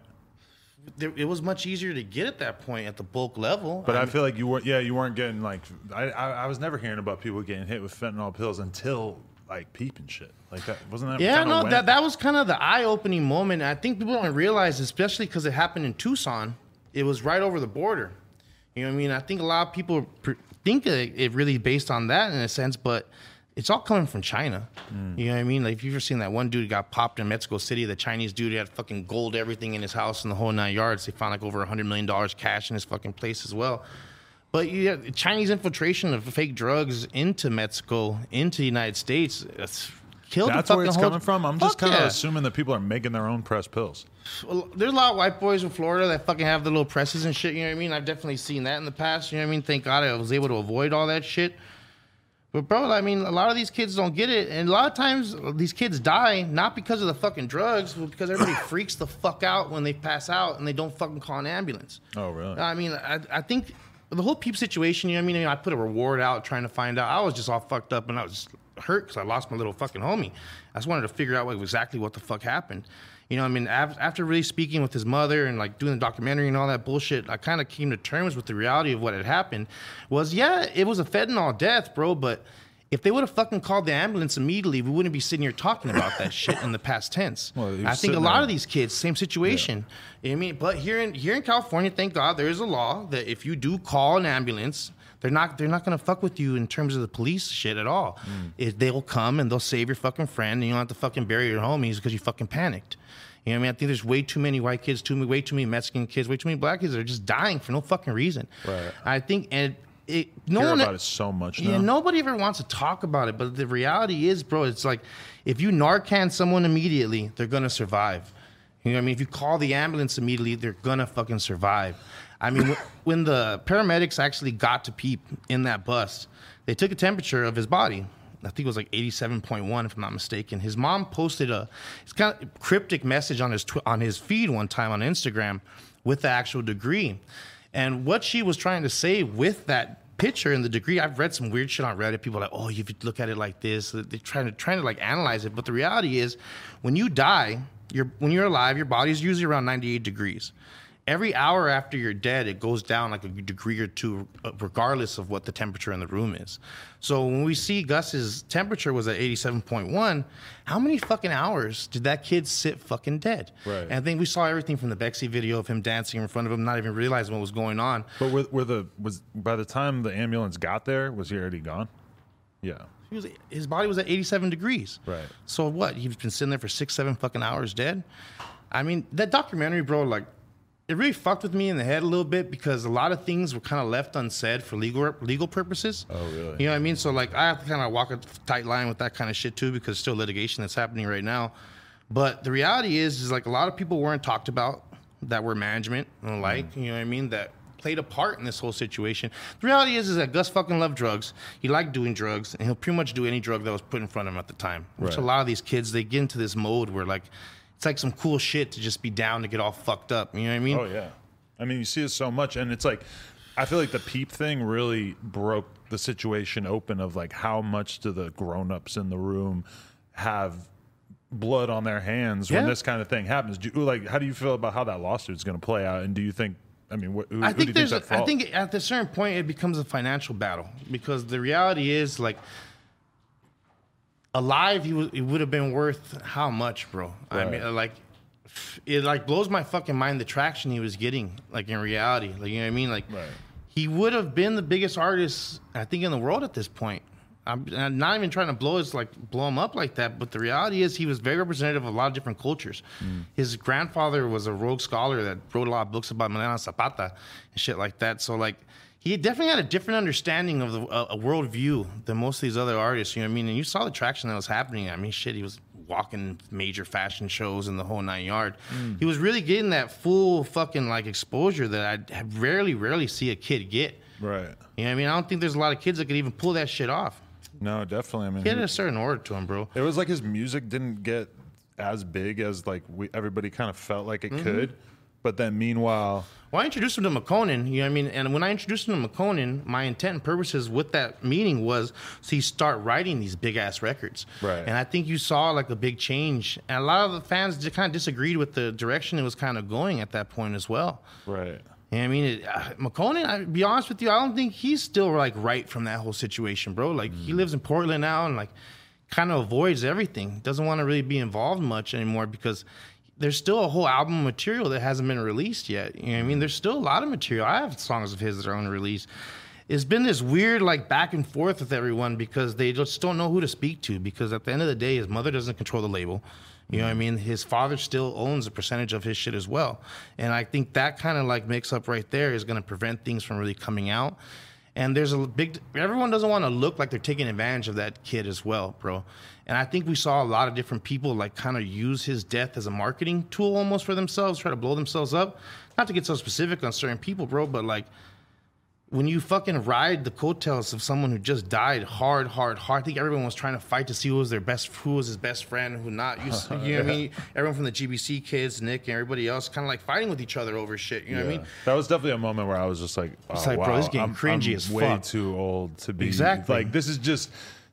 It was much easier to get at that point at the bulk level. But I feel like you weren't getting like I was never hearing about people getting hit with fentanyl pills until like PEEP and shit. Like that wasn't that. Yeah, no, that was kind of the eye-opening moment. I think people don't realize, especially because it happened in Tucson. It was right over the border. You know what I mean? I think a lot of people think it really based on that in a sense, but it's all coming from China. You know what I mean? Like, if you've ever seen that one dude who got popped in Mexico City, the Chinese dude had fucking gold everything in his house and the whole 9 yards. They found like over $100 million cash in his fucking place as well. But yeah, Chinese infiltration of fake drugs into Mexico, into the United States, it's killed That's the fucking where it's coming from? I'm just kind of assuming that people are making their own pressed pills. Well, there's a lot of white boys in Florida that fucking have the little presses and shit, you know what I mean? I've definitely seen that in the past, you know what I mean? Thank God I was able to avoid all that shit. But, bro, I mean, a lot of these kids don't get it. And a lot of times, these kids die not because of the fucking drugs, but because everybody freaks the fuck out when they pass out and they don't fucking call an ambulance. Oh, really? I mean, I think the whole PEEP situation, you know what I mean? I put a reward out trying to find out. I was just all fucked up and I was hurt because I lost my little fucking homie. I just wanted to figure out exactly what the fuck happened. You know what I mean? After really speaking with his mother and like doing the documentary and all that bullshit, I kind of came to terms with the reality of what had happened. It was a fentanyl death, bro, but if they would have fucking called the ambulance immediately, we wouldn't be sitting here talking about that shit in the past tense. Well, I think a lot of these kids, same situation. Yeah. You know what I mean? But here in California, thank God, there is a law that if you do call an ambulance, they're not gonna fuck with you in terms of the police shit at all. They'll come and they'll save your fucking friend, and you don't have to fucking bury your homies because you fucking panicked. You know what I mean? I think there's way too many white kids, way too many Mexican kids, way too many black kids that are just dying for no fucking reason. Right. I think, and no one about it so much now. Yeah, nobody ever wants to talk about it, but the reality is, bro, it's like if you Narcan someone immediately, they're gonna survive. You know what I mean? If you call the ambulance immediately, they're gonna fucking survive. I mean, when the paramedics actually got to PEEP in that bus, they took a temperature of his body. I think it was like 87.1, if I'm not mistaken. His mom posted it's kind of cryptic message on his feed one time on Instagram with the actual degree. And what she was trying to say with that picture and the degree, I've read some weird shit on Reddit. People are like, oh, you look at it like this. They're trying to like analyze it. But the reality is, when you die, when you're alive, your body's usually around 98 degrees. Every hour after you're dead, it goes down like a degree or two, regardless of what the temperature in the room is. So when we see Gus's temperature was at 87.1, how many fucking hours did that kid sit fucking dead? Right. And I think we saw everything from the Bexy video of him dancing in front of him, not even realizing what was going on. But was by the time the ambulance got there, was he already gone? Yeah. His body was at 87 degrees. Right. So what? He's been sitting there for 6-7 fucking hours dead? I mean, that documentary, bro, like, it really fucked with me in the head a little bit because a lot of things were kind of left unsaid for legal purposes. Oh, really? You know what I mean? So, like, I have to kind of walk a tight line with that kind of shit, too, because it's still litigation that's happening right now. But the reality is like, a lot of people weren't talked about that were management and you know what I mean, that played a part in this whole situation. The reality is that Gus fucking loved drugs. He liked doing drugs, and he'll pretty much do any drug that was put in front of him at the time. Which a lot of these kids, they get into this mode where, like, it's like some cool shit to just be down to get all fucked up. You know what I mean? Oh, yeah. I mean, you see it so much. And it's like, I feel like the PEEP thing really broke the situation open of like how much do the grown-ups in the room have blood on their hands when this kind of thing happens. How do you feel about how that lawsuit is going to play out? And do you think, I mean, who do you think's at fault? I think at a certain point it becomes a financial battle because the reality is, like, alive, he would have been worth how much, bro? Right. I mean, like, it like blows my fucking mind the traction he was getting, like, in reality. Like, you know what I mean? Like, he would have been the biggest artist, I think, in the world at this point. I'm not even trying to blow him up like that, but the reality is he was very representative of a lot of different cultures. His grandfather was a Rhodes Scholar that wrote a lot of books about Emiliano Zapata and shit like that. So, like, he definitely had a different understanding of a worldview than most of these other artists, you know what I mean? And you saw the traction that was happening. I mean, shit, he was walking major fashion shows and the whole 9 yard. He was really getting that full fucking like exposure that I rarely see a kid get. Right. You know what I mean? I don't think there's a lot of kids that could even pull that shit off. No, definitely. I mean, He had a certain order to him, bro. it was like his music didn't get as big as like everybody kind of felt like it could. But then meanwhile, Well, I introduced him to McConan, you know what I mean? And when I introduced him to McConan, my intent and purposes with that meeting was to start writing these big-ass records. Right. And I think you saw, like, a big change. And a lot of the fans kind of disagreed with the direction it was kind of going at that point as well. right. You know what I mean? McConan, I'll be honest with you, I don't think he's still, like, right from that whole situation, bro. Like, he lives in Portland now and, like, kind of avoids everything. Doesn't want to really be involved much anymore because there's still a whole album of material that hasn't been released yet. You know what I mean? There's still a lot of material. I have songs of his that are unreleased. It's been this weird, like, back and forth with everyone because they just don't know who to speak to because at the end of the day, his mother doesn't control the label. You know what I mean? His father still owns a percentage of his shit as well. And I think that kind of, like, mix up right there is going to prevent things from really coming out. And there's a big, everyone doesn't want to look like they're taking advantage of that kid as well, bro. And I think we saw a lot of different people like kind of use his death as a marketing tool almost for themselves, try to blow themselves up. Not to get so specific on certain people, bro, but like when you fucking ride the coattails of someone who just died hard, I think everyone was trying to fight to see who was his best friend, who not. You know what I mean? Everyone from the GBC kids, Nick, and everybody else, kind of like fighting with each other over shit. You know what I mean? That was definitely a moment where I was just like, oh, It's like, wow, bro, this is getting cringy I'm as way fuck. too old to be Exactly. like this is just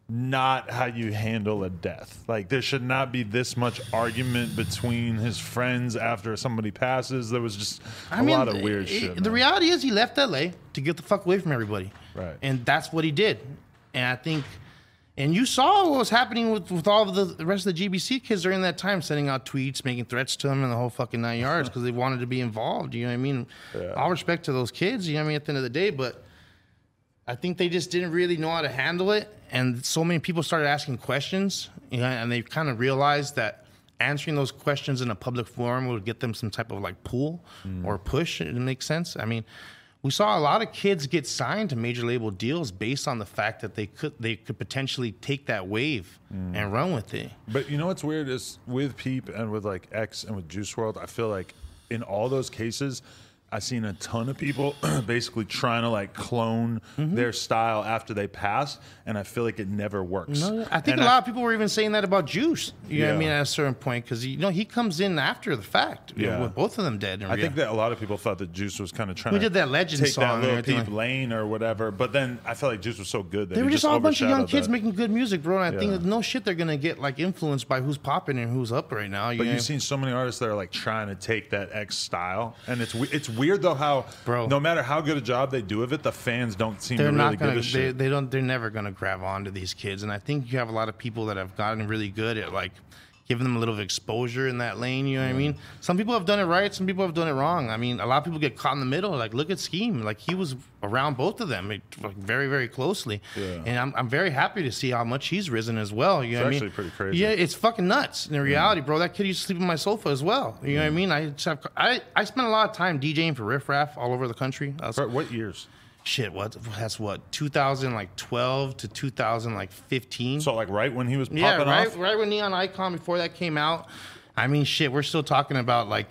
not how you handle a death. Like there should not be this much argument between his friends after somebody passes. There was just a lot of weird shit. The man. reality is he left LA to get the fuck away from everybody. Right. And that's what he did. And I think, and you saw what was happening with all of the rest of the GBC kids during that time, sending out tweets, making threats to him and the whole fucking 9 yards because they wanted to be involved. You know what I mean? Yeah. All respect to those kids, you know what I mean, at the end of the day, but I think they just didn't really know how to handle it. And so many people started asking questions, you know, and they kind of realized that answering those questions in a public forum would get them some type of like pull or push. It makes sense. I mean, we saw a lot of kids get signed to major label deals based on the fact that they could potentially take that wave and run with it. But you know what's weird is with Peep and with like X and with Juice WRLD, I feel like in all those cases, I've seen a ton of people basically trying to like clone their style after they pass, and I feel like it never works. No, I think And a lot of people were even saying that about Juice. You know what I Yeah. mean? At a certain point, because you know he comes in after the fact. You know, Yeah. with both of them dead. I think that a lot of people thought that Juice was kind of trying We to did that Legend take song that and little everything Peep like- lane or whatever. But then I felt like Juice was so good that they he were just all a bunch of young overshadowed kids that. making good music, bro. And I think Yeah. that no shit they're gonna get like influenced by who's popping and who's up right now. But know? you've seen so many artists that are like trying to take that X style, and it's weird though how Bro. no matter how good a job they do of it, the fans don't seem they're to not really gonna give a shit. they're never gonna grab onto these kids. And I think you have a lot of people that have gotten really good at like giving them a little exposure in that lane. You know what I mean? Some people have done it right, some people have done it wrong. I mean, a lot of people get caught in the middle. Like, look at Scheme. Like, he was around both of them like, very, very closely. Yeah. And I'm very happy to see how much he's risen as well. You know what I mean? actually pretty crazy. Yeah, it's fucking nuts. In reality, bro, that kid used to sleep on my sofa as well. You know what I mean? I spent a lot of time DJing for Riff Raff all over the country. I was, What years? shit, that's what 2012 to 2015. So like right when he was popping Yeah, off. right when Neon Icon, before that came out. I mean, shit, we're still talking about like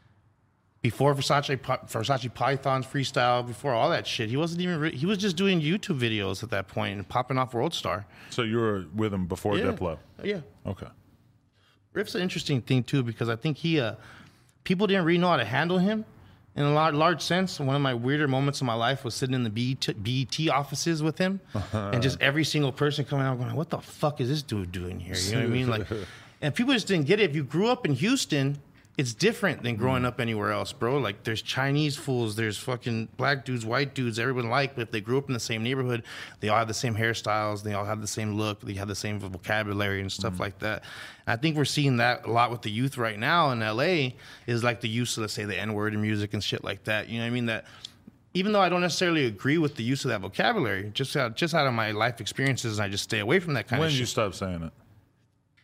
before Versace Python's freestyle, before all that shit. He wasn't even. He was just doing YouTube videos at that point and popping off World Star. So you were with him before Yeah, Diplo. yeah. Okay. Riff's an interesting thing too because I think he people didn't really know how to handle him. In a large sense, one of my weirder moments of my life was sitting in the BET offices with him, and just every single person coming out going, "What the fuck is this dude doing here?" You know what I mean? Like, and people just didn't get it. If you grew up in Houston, it's different than growing up anywhere else, bro. Like, there's Chinese fools, there's fucking black dudes, white dudes, everyone like. But if they grew up in the same neighborhood, they all have the same hairstyles, they all have the same look, they have the same vocabulary and stuff like that. And I think we're seeing that a lot with the youth right now in LA. Is like the use of, let's say, the N-word in music and shit like that. You know what I mean? That even though I don't necessarily agree with the use of that vocabulary, just out of my life experiences, I just stay away from that kind When of did shit. you stop saying it?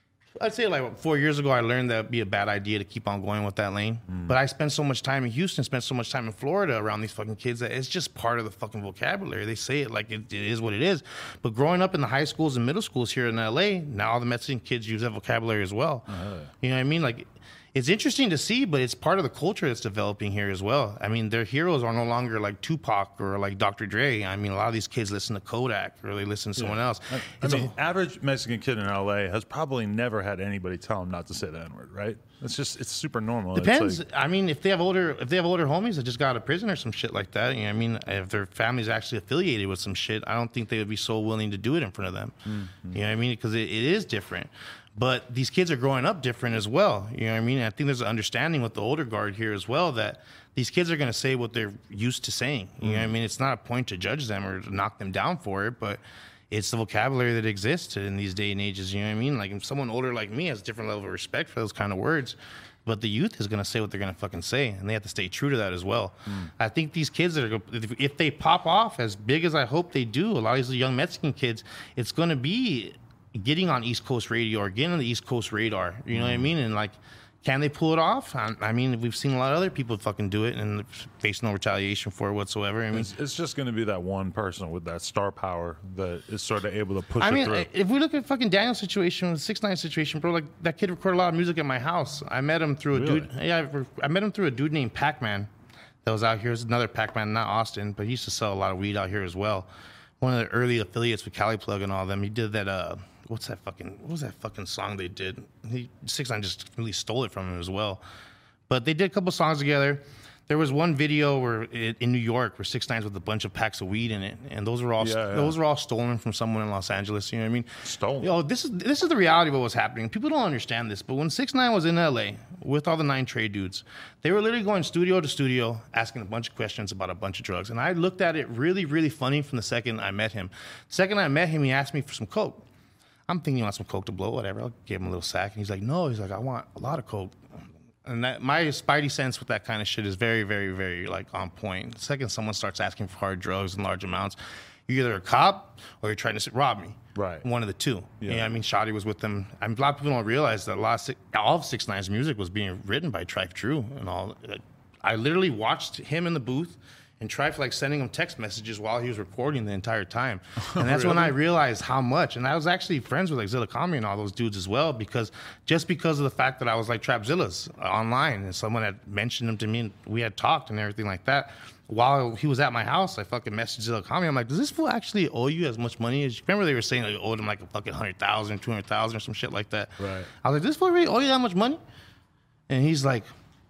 I'd say like 4 years ago, I learned that it'd be a bad idea to keep on going with that lane. But I spent so much time in Houston, spent so much time in Florida around these fucking kids that it's just part of the fucking vocabulary. They say it like it is what it is. But growing up in the high schools and middle schools here in LA, now all the Mexican kids use that vocabulary as well. You know what I mean? Like, it's interesting to see, but it's part of the culture that's developing here as well. I mean, their heroes are no longer like Tupac or like Dr. Dre. I mean, a lot of these kids listen to Kodak or they listen to someone else. I mean, average Mexican kid in LA has probably never had anybody tell him not to say the N-word, right? It's super normal. Depends. Like, I mean, if they have older homies that just got out of prison or some shit like that, you know what I mean? If their family's actually affiliated with some shit, I don't think they would be so willing to do it in front of them. You know what I mean? Because it is different. But these kids are growing up different as well. You know what I mean? I think there's an understanding with the older guard here as well that these kids are going to say what they're used to saying. You know what I mean? It's not a point to judge them or to knock them down for it, but it's the vocabulary that exists in these day and ages. You know what I mean? Like, if someone older like me has a different level of respect for those kind of words, but the youth is going to say what they're going to fucking say, and they have to stay true to that as well. I think these kids that are, if they pop off as big as I hope they do, a lot of these young Mexican kids, it's going to be getting on East Coast radio or getting on the East Coast radar. You know what I mean? And like, can they pull it off? I mean, we've seen a lot of other people fucking do it and face no retaliation for it whatsoever. I mean, it's just going to be that one person with that star power that is sort of able to push I mean, it through. if we look at fucking Daniel's situation, the 6ix9ine situation, bro, like that kid recorded a lot of music at my house. I met him through a dude. Yeah, I met him through a dude named Pac-Man that was out here. It was another Pac-Man, not Austin, but he used to sell a lot of weed out here as well. One of the early affiliates with Cali Plug and all them. He did that. What was that fucking song they did? 6ix9ine just really stole it from him as well. But they did a couple songs together. There was one video where in New York where 6ix9ine's with a bunch of packs of weed in it, and those were all stolen from someone in Los Angeles. You know what I mean? Stolen. You know, this is the reality of what was happening. People don't understand this, but when 6ix9ine was in LA with all the 9 Trey dudes, they were literally going studio to studio asking a bunch of questions about a bunch of drugs. And I looked at it really, really funny from the second I met him. The second I met him, he asked me for some coke. I'm thinking you want some coke to blow, whatever. I'll give him a little sack. And he's like, no. He's like, I want a lot of coke. And that my spidey sense with that kind of shit is very, very, very like on point. The second someone starts asking for hard drugs in large amounts, you're either a cop or you're trying to rob me. Right. One of the two. Yeah. You know, I mean, Shotty was with them. I mean, a lot of people don't realize that all of 6ix9ine's music was being written by Trife Drew and all. I literally watched him in the booth and Trife like sending him text messages while he was recording the entire time. And that's when I realized how much. And I was actually friends with like Zilla Kami and all those dudes as well, because of the fact that I was like Trapzilla's online and someone had mentioned him to me and we had talked and everything like that. While he was at my house, I fucking messaged Zilla Kami. I'm like, does this fool actually owe you as much money as you? Remember they were saying they owed him like a fucking 100,000, 200,000 or some shit like that. Right. I was like, does this fool really owe you that much money? And he's like,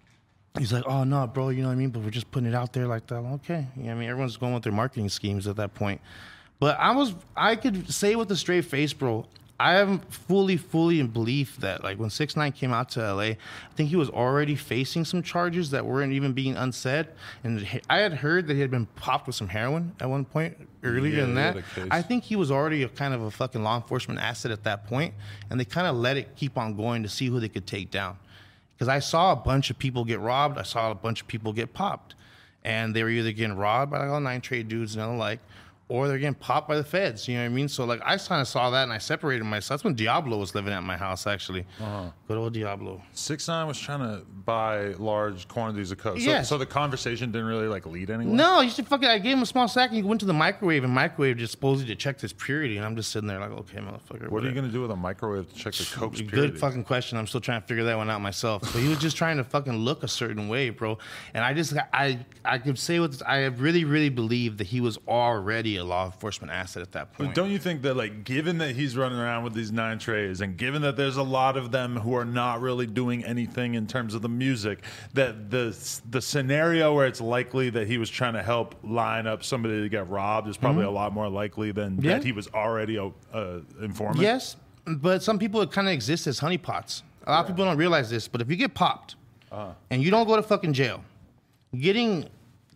oh, no, bro, you know what I mean? But we're just putting it out there like that. Okay. You know what I mean? Everyone's going with their marketing schemes at that point. But I could say with a straight face, bro, I am fully in belief that like when 6ix9ine came out to LA, I think he was already facing some charges that weren't even being unsaid. And I had heard that he had been popped with some heroin at one point earlier than that. I think he was already a kind of a fucking law enforcement asset at that point, and they kind of let it keep on going to see who they could take down. Because I saw a bunch of people get robbed. I saw a bunch of people get popped. And they were either getting robbed by like all 9 Trey dudes and the like, or they're getting popped by the feds. You know what I mean? So like I kind of saw that and I separated myself. That's when Diablo was living at my house, actually. Good old Diablo. 6ix9ine was trying to buy large quantities of coke. Yes. So the conversation didn't really like lead anywhere? No, you should I gave him a small sack and he went to the microwave and microwave just supposedly to check this purity. And I'm just sitting there like, okay, motherfucker. What are you going to do with a microwave to check the coke's purity? Good fucking question. I'm still trying to figure that one out myself. But he was just trying to fucking look a certain way, bro. And I could say with this, I really, really believe that he was already a law enforcement asset at that point. But don't you think that, like, given that he's running around with these 9 Treys and given that there's a lot of them who are not really doing anything in terms of the music, that the scenario where it's likely that he was trying to help line up somebody to get robbed is probably a lot more likely than that he was already a informant? Yes, but some people kind of exist as honeypots. A lot of people don't realize this, but if you get popped and you don't go to fucking jail, getting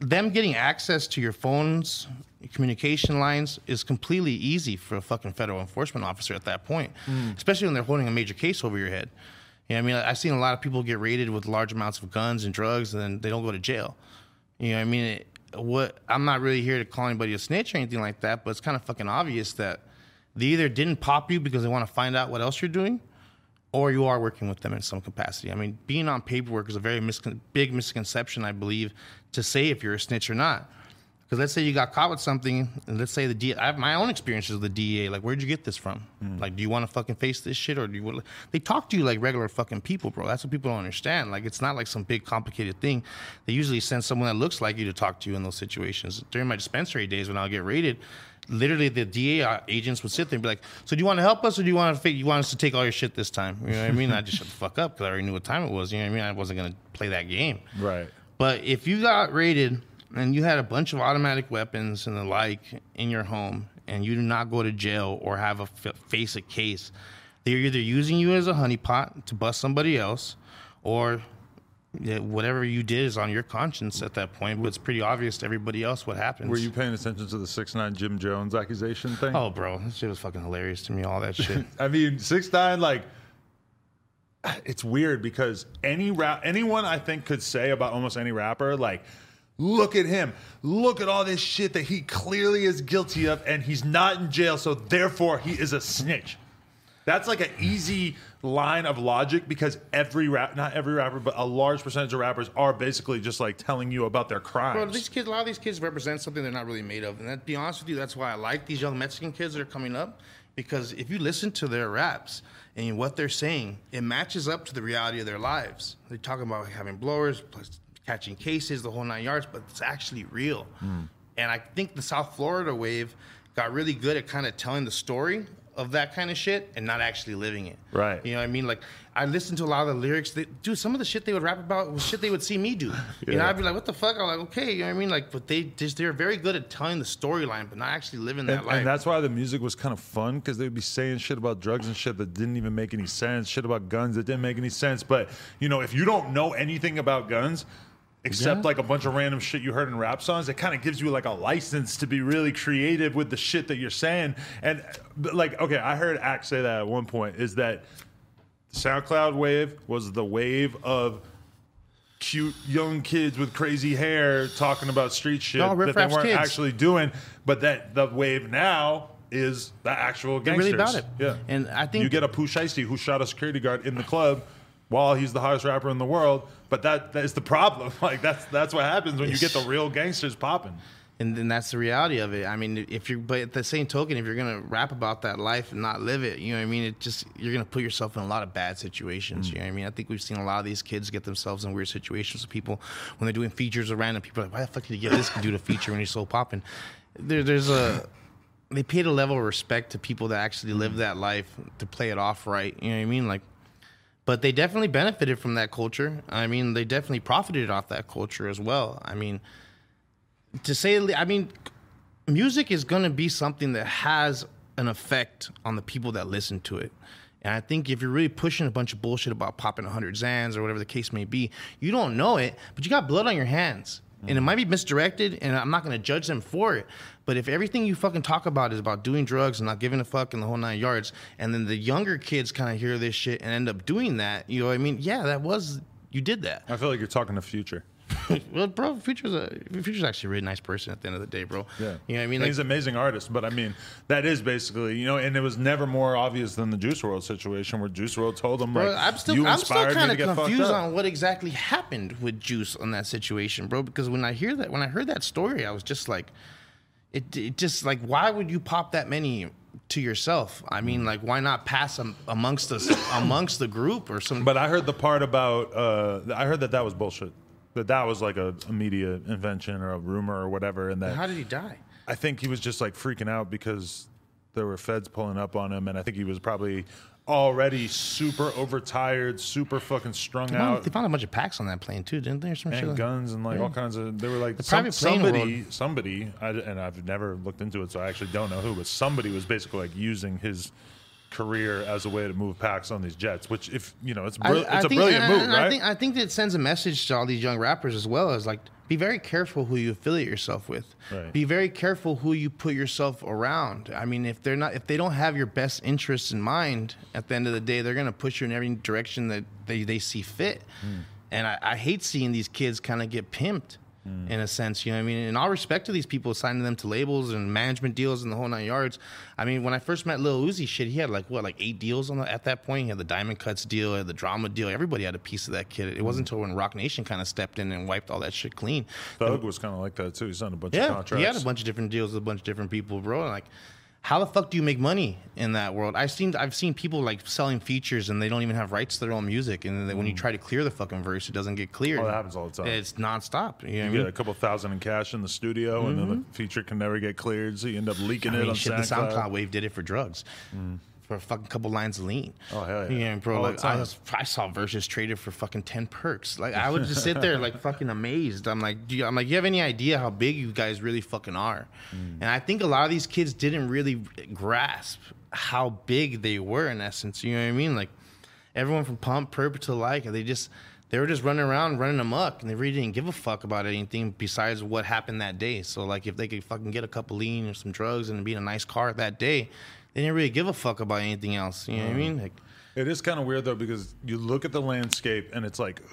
access to your phones, communication lines is completely easy for a fucking federal enforcement officer at that point, especially when they're holding a major case over your head. You know what I mean? I've seen a lot of people get raided with large amounts of guns and drugs, and then they don't go to jail. You know what I mean? I'm not really here to call anybody a snitch or anything like that, but it's kind of fucking obvious that they either didn't pop you because they want to find out what else you're doing, or you are working with them in some capacity. I mean, being on paperwork is a very big misconception, I believe, to say if you're a snitch or not. Because let's say you got caught with something, and let's say the DA, I have my own experiences with the DA. Like, where'd you get this from? Like, do you want to fucking face this shit, or do you want? They talk to you like regular fucking people, bro. That's what people don't understand. Like, it's not like some big complicated thing. They usually send someone that looks like you to talk to you in those situations. During my dispensary days when I'll get raided, literally the DA agents would sit there and be like, "So do you want to help us, or do you want us to take all your shit this time?" You know what I mean? I just shut the fuck up because I already knew what time it was. You know what I mean? I wasn't gonna play that game. Right. But if you got raided and you had a bunch of automatic weapons and the like in your home, and you do not go to jail or have face a case, they're either using you as a honeypot to bust somebody else, or whatever you did is on your conscience at that point. But it's pretty obvious to everybody else what happens. Were you paying attention to the 6ix9ine Jim Jones accusation thing? Oh, bro, that shit was fucking hilarious to me. All that shit. I mean, 6ix9ine, like, it's weird because anyone I think could say about almost any rapper, like, look at him. Look at all this shit that he clearly is guilty of, and he's not in jail, so therefore he is a snitch. That's like an easy line of logic because not every rapper, but a large percentage of rappers are basically just like telling you about their crimes. Bro, a lot of these kids represent something they're not really made of. And to be honest with you, that's why I like these young Mexican kids that are coming up, because if you listen to their raps and what they're saying, it matches up to the reality of their lives. They're talking about having blowers, plus catching cases, the whole 9 yards, but it's actually real. And I think the South Florida wave got really good at kind of telling the story of that kind of shit and not actually living it. Right. You know what I mean? Like, I listened to a lot of the lyrics. Dude, some of the shit they would rap about was shit they would see me do. You know, I'd be like, what the fuck? I'm like, okay, you know what I mean? Like, but they're very good at telling the storyline, but not actually living that life. And that's why the music was kind of fun, because they'd be saying shit about drugs and shit that didn't even make any sense, shit about guns that didn't make any sense. But, you know, if you don't know anything about guns, except like a bunch of random shit you heard in rap songs, it kind of gives you like a license to be really creative with the shit that you're saying. And like, okay, I heard Axe say that at one point, is that the SoundCloud wave was the wave of cute young kids with crazy hair talking about street shit that they weren't actually doing, but that the wave now is the actual gangsters. They're really about it. Yeah. And I think you get a Pooh Shiesty who shot a security guard in the club while he's the hottest rapper in the world, but that is the problem. Like, that's what happens when you get the real gangsters popping. And then that's the reality of it. I mean, but at the same token, if you're gonna rap about that life and not live it, you know what I mean? You're gonna put yourself in a lot of bad situations. You know what I mean? I think we've seen a lot of these kids get themselves in weird situations with people when they're doing features with random people. Like, why the fuck did you get this dude a feature when he's so popping? They paid a level of respect to people that actually live that life to play it off right. You know what I mean? Like, but they definitely benefited from that culture. I mean, they definitely profited off that culture as well. I mean, music is going to be something that has an effect on the people that listen to it. And I think if you're really pushing a bunch of bullshit about popping 100 Xans or whatever the case may be, you don't know it, but you got blood on your hands. And it might be misdirected, and I'm not going to judge them for it. But if everything you fucking talk about is about doing drugs and not giving a fuck in the whole 9 yards, and then the younger kids kind of hear this shit and end up doing that, you know what I mean? Yeah, you did that. I feel like you're talking to Future. Well, bro, Future's actually a really nice person at the end of the day, bro. Yeah. You know what I mean? Like, he's an amazing artist, but I mean, that is basically, you know, and it was never more obvious than the Juice WRLD situation where Juice WRLD told him, bro, like, I'm still kind of confused on what exactly happened with Juice on that situation, bro, because when I heard that story, I was just like, it just like, why would you pop that many to yourself? I mean, like, why not pass them amongst the group or something? But I heard the part about, I heard that was bullshit. That was like a media invention or a rumor or whatever. And that, how did he die? I think he was just like freaking out because there were feds pulling up on him, and I think he was probably already super overtired, super fucking strung out. They found a bunch of packs on that plane too, didn't they? Or some and shit guns and like all kinds of. They were like somebody. And I've never looked into it, so I actually don't know who, but somebody was basically like using his career as a way to move packs on these jets, which, if you know, it's a brilliant move, right? I think that sends a message to all these young rappers as well, as like, be very careful who you affiliate yourself with. Right. Be very careful who you put yourself around. I mean, if they don't have your best interests in mind, at the end of the day, they're gonna push you in every direction that they see fit. And I hate seeing these kids kind of get pimped. in a sense. You know what I mean? And all respect to these people signing them to labels and management deals and the whole 9 yards. I mean, when I first met Lil Uzi, shit, he had like 8 deals at that point. He had the Diamond Cuts deal, he had the Drama deal. Everybody had a piece of that kid. It wasn't until when Rock Nation kind of stepped in and wiped all that shit clean. Thug was kind of like that too. He signed a bunch of contracts. He had a bunch of different deals with a bunch of different people, bro. And like, how the fuck do you make money in that world? I've seen people like selling features and they don't even have rights to their own music, and then when you try to clear the fucking verse, it doesn't get cleared. Oh, that happens all the time. It's nonstop. You know what I You mean? get a couple thousand in cash in the studio, and then the feature can never get cleared, so you end up leaking it on shit, SoundCloud. the SoundCloud wave did it for drugs. For a fucking couple lines of lean. Oh, hell yeah. Yeah, bro. All Like, the time. I saw verses traded for fucking 10 perks. Like, I would just sit there like fucking amazed. I'm like, you have any idea how big you guys really fucking are? And I think a lot of these kids didn't really grasp how big they were in essence. You know what I mean? Like, everyone from Pump, Perp to like, they were just running around, running amok, and they really didn't give a fuck about anything besides what happened that day. So, like, if they could fucking get a couple lean or some drugs and be in a nice car that day, they didn't really give a fuck about anything else. You know what I mean? Like, It is kind of weird though, because you look at the landscape and it's like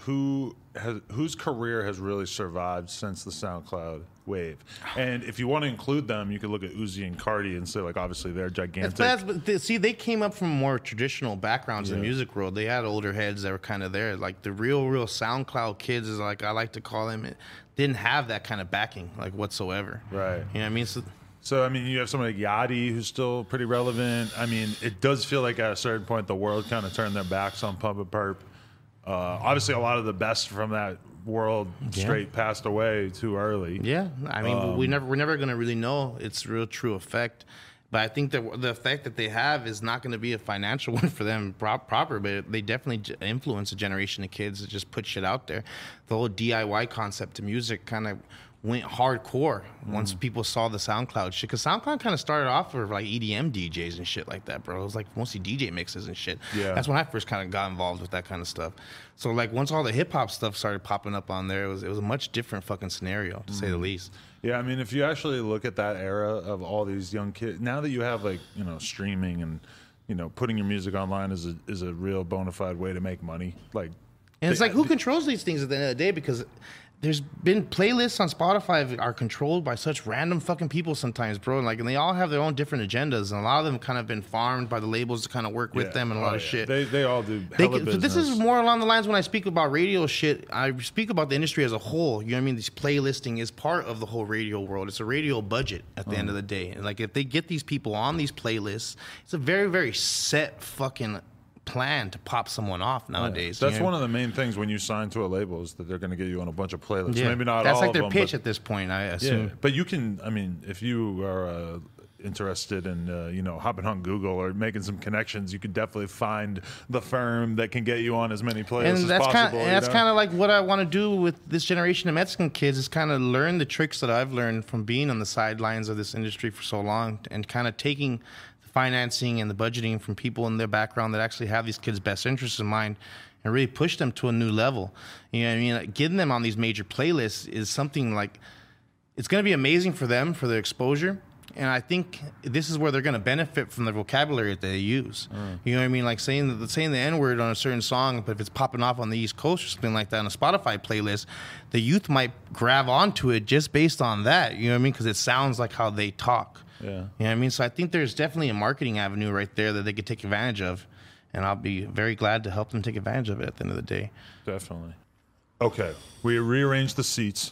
whose career has really survived since the SoundCloud wave. And if you want to include them, you could look at Uzi and Cardi and say, like, obviously they're gigantic. but see, they came up from more traditional backgrounds in the music world. They had older heads that were kind of there. Like the real SoundCloud kids, is like I like to call them, it didn't have that kind of backing, like, whatsoever. Right. You know what I mean? So, I mean, you have somebody like Yachty who's still pretty relevant. I mean, it does feel like at a certain point the world kind of turned their backs on Pump and Perp. Obviously, a lot of the best from that world straight passed away too early. Yeah, I mean, we're never going to really know its real true effect. But I think that the effect that they have is not going to be a financial one for them proper, but they definitely influence a generation of kids that just put shit out there. The whole DIY concept to music kind of went hardcore once people saw the SoundCloud shit. Because SoundCloud kind of started off with like EDM DJs and shit like that, bro. It was like mostly DJ mixes and shit. Yeah. That's when I first kind of got involved with that kind of stuff. So like once all the hip hop stuff started popping up on there, it was a much different fucking scenario, to say the least. Yeah, I mean, if you actually look at that era of all these young kids, now that you have, like, you know, streaming and, you know, putting your music online is a real bona fide way to make money. Like, and it's like, who controls these things at the end of the day? Because there's been playlists on Spotify that are controlled by such random fucking people sometimes, bro. And they all have their own different agendas, and a lot of them kind of been farmed by the labels to kind of work with them and a lot of shit. They all do hella business. This is more along the lines when I speak about radio shit. I speak about the industry as a whole. You know what I mean? This playlisting is part of the whole radio world. It's a radio budget at the end of the day. And like, if they get these people on these playlists, it's a very, very set fucking plan to pop someone off nowadays. That's one of the main things when you sign to a label, is that they're going to get you on a bunch of playlists. Yeah. Maybe not That's all like of their them, pitch but, at this point, I assume. yeah. But you can, I mean, if you are interested in, you know, hopping on Google or making some connections, you could definitely find the firm that can get you on as many playlists And as possible. that's kind of like what I want to do with this generation of Mexican kids, is kind of learn the tricks that I've learned from being on the sidelines of this industry for so long, and kind of taking the financing and the budgeting from people in their background that actually have these kids' best interests in mind, and really push them to a new level. You know what I mean? Like, getting them on these major playlists is something like, it's going to be amazing for them, for their exposure. And I think this is where they're going to benefit from the vocabulary that they use. You know what I mean? Like saying the N-word on a certain song, but if it's popping off on the East Coast or something like that on a Spotify playlist, the youth might grab onto it just based on that. You know what I mean? Because it sounds like how they talk. Yeah. You know what I mean? So I think there's definitely a marketing avenue right there that they could take advantage of. And I'll be very glad to help them take advantage of it at the end of the day. Definitely. Okay, we rearranged the seats.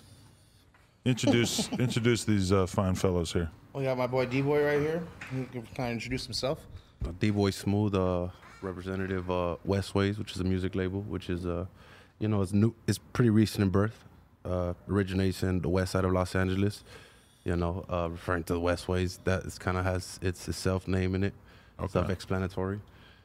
Introduce these fine fellows here. We got my boy D-Boy right here. He can kind of introduce himself. D-Boy Smooth, representative Westways, which is a music label, which is you know, it's new. It's pretty recent in birth. Originates in the west side of Los Angeles. You know, referring to the Westways, that is kind of has its self name in it. Okay. Self-explanatory.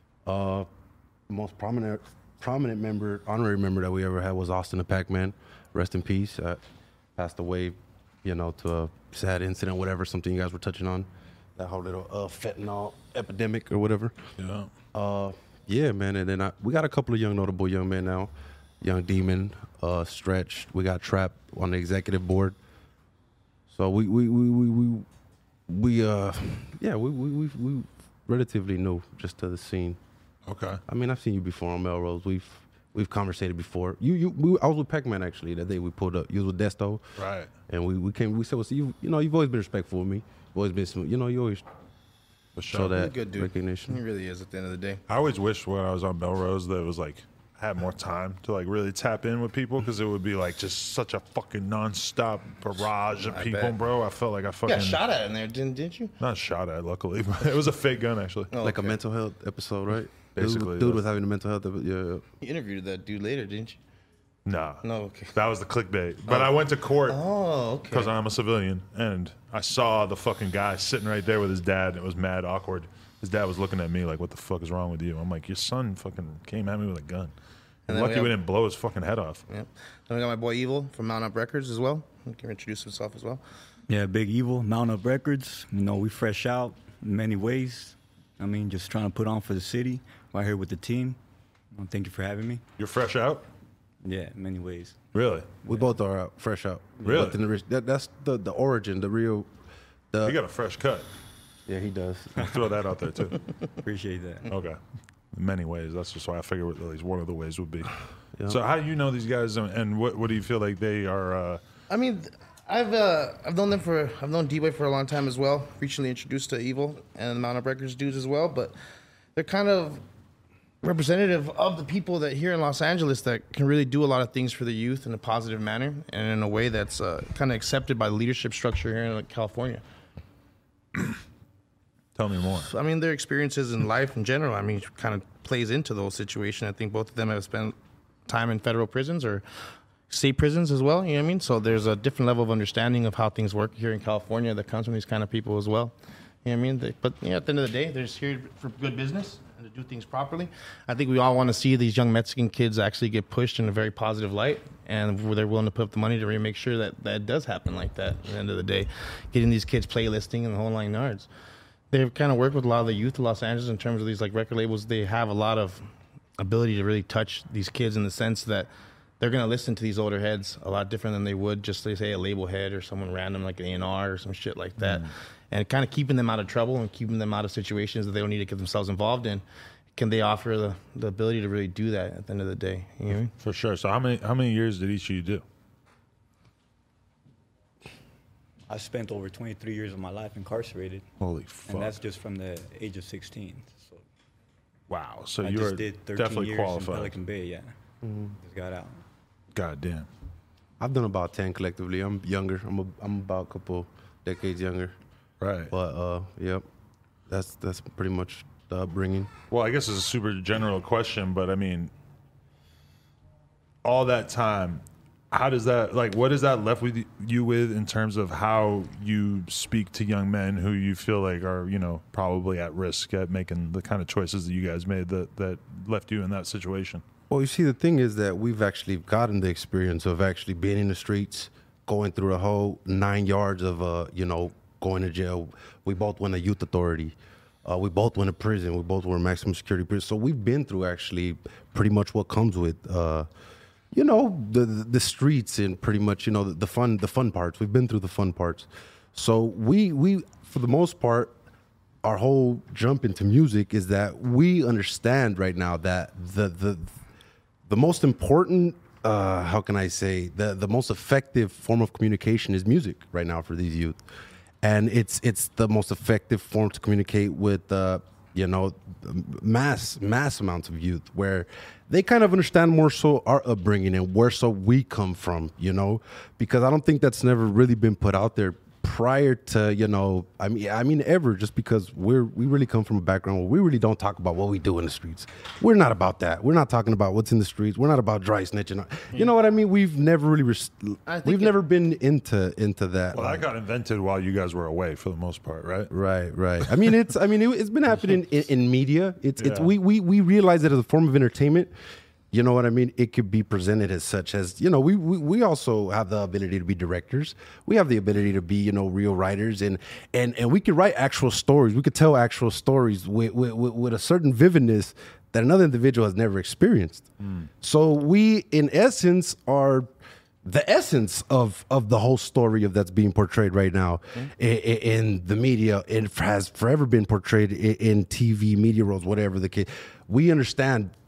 Most prominent member, honorary member that we ever had was Austin the Pac-Man. Rest in peace. Passed away, you know, to a sad incident, whatever, something you guys were touching on. That whole little fentanyl epidemic or whatever. Yeah. Yeah, man. And then we got a couple of notable young men now. Young Demon, Stretch. We got Trap on the executive board. So we relatively new just to the scene. Okay. I mean, I've seen you before on Melrose. We've we've conversated before. I was with Pac-Man actually that day. We pulled up. You was with Desto, Right. and we came. We said, well, see, you've always been respectful of me. You've always been smooth. You always For show sure. He's a that good dude. recognition. He really is at the end of the day. I always wished when I was on Melrose that it was like I had more time to like really tap in with people because it would be like just such a fucking nonstop barrage of I people, bet. bro. I felt like I You fucking got shot at in there, didn't you? not shot at, luckily, but it was a fake gun actually. Oh, Like a okay. mental health episode, right? Basically, dude yeah. was having a mental health. Yeah. You interviewed that dude later, didn't you? Nah, No, okay. that was the clickbait. But I went to court Oh, okay. because I'm a civilian, and I saw the fucking guy sitting right there with his dad, and it was mad awkward. His dad was looking at me like, "What the fuck is wrong with you?" I'm like, "Your son fucking came at me with a gun." And And then lucky we we have- didn't blow his fucking head off. Yeah. Then we got my boy Evil from Mount Up Records as well. He can introduce himself as well. Yeah, Big Evil, Mount Up Records. You know, we fresh out in many ways. I mean, just trying to put on for the city. Right here with the team. Well, thank you for having me. You're fresh out, Yeah, in many ways. really? We both are out, fresh out. Really? But then that's the origin, the real. You got a fresh cut. Yeah, he does. Throw that out there too. Appreciate that. Okay. In many ways. That's just why I figured at least one of the ways would be. Yeah. So how do you know these guys and what do you feel like they are I mean, I've known D-Boy for a long time as well. Recently introduced to Evil and the Mount Up Records dudes as well, but they're kind of representative of the people that here in Los Angeles that can really do a lot of things for the youth in a positive manner and in a way that's kind of accepted by the leadership structure here in like, California. tell me more. I mean, their experiences in life in general, I mean, kind of plays into those situations. I think both of them have spent time in federal prisons or state prisons as well. You know what I mean? So there's a different level of understanding of how things work here in California that comes from these kind of people as well. You know what I mean? But yeah, at the end of the day, they're just here for good business and to do things properly. I think we all want to see these young Mexican kids actually get pushed in a very positive light, and they're willing to put up the money to really make sure that that does happen like that at the end of the day. Getting these kids playlisting and the whole 9 yards. They've kind of worked with a lot of the youth of Los Angeles in terms of these like record labels. They have a lot of ability to really touch these kids in the sense that they're going to listen to these older heads a lot different than they would just say a label head or someone random like an A&R or some shit like that. And kind of keeping them out of trouble and keeping them out of situations that they don't need to get themselves involved in. Can they offer the ability to really do that at the end of the day? You know what I mean? For sure. So how many years did each of you do? I spent over 23 years of my life incarcerated. Holy fuck. And that's just from the age of 16. So Wow. So I you just were did 13 definitely years qualified. in Pelican Bay, yeah. Just got out. God damn. I've done about 10 collectively. I'm younger. I'm about a couple decades younger. Right. But yep, that's pretty much the upbringing. Well, I guess it's a super general question, but I mean, all that time, how does that, like, what is that left with you with in terms of how you speak to young men who you feel like are, you know, probably at risk at making the kind of choices that you guys made that left you in that situation? Well, you see, the thing is that we've actually gotten the experience of actually being in the streets, going through a whole 9 yards of, going to jail. We both went to youth authority. We both went to prison. We both were maximum security prison. So we've been through actually pretty much what comes with, the streets and pretty much, the fun parts. We've been through the fun parts. So we for the most part, our whole jump into music is that we understand right now that the most important, how can I say, the most effective form of communication is music right now for these youth. And it's the most effective form to communicate with, mass amounts of youth, where they kind of understand more so our upbringing and where so we come from, because I don't think that's never really been put out there prior to, I mean, ever, just because we really come from a background where we really don't talk about what we do in the streets. We're not about that. We're not talking about what's in the streets. We're not about dry snitching. You know what I mean? We've never really, never been into that. Well, that got invented while you guys were away for the most part, right? Right. I mean, it's been happening in media. It's Yeah. we realize that as a form of entertainment. You know what I mean? It could be presented as such as, we also have the ability to be directors. We have the ability to be, real writers and we could write actual stories. We could tell actual stories with a certain vividness that another individual has never experienced. So we, in essence, are the essence of the whole story of that's being portrayed right now in the media. It has forever been portrayed in TV, media roles, whatever the case. We understand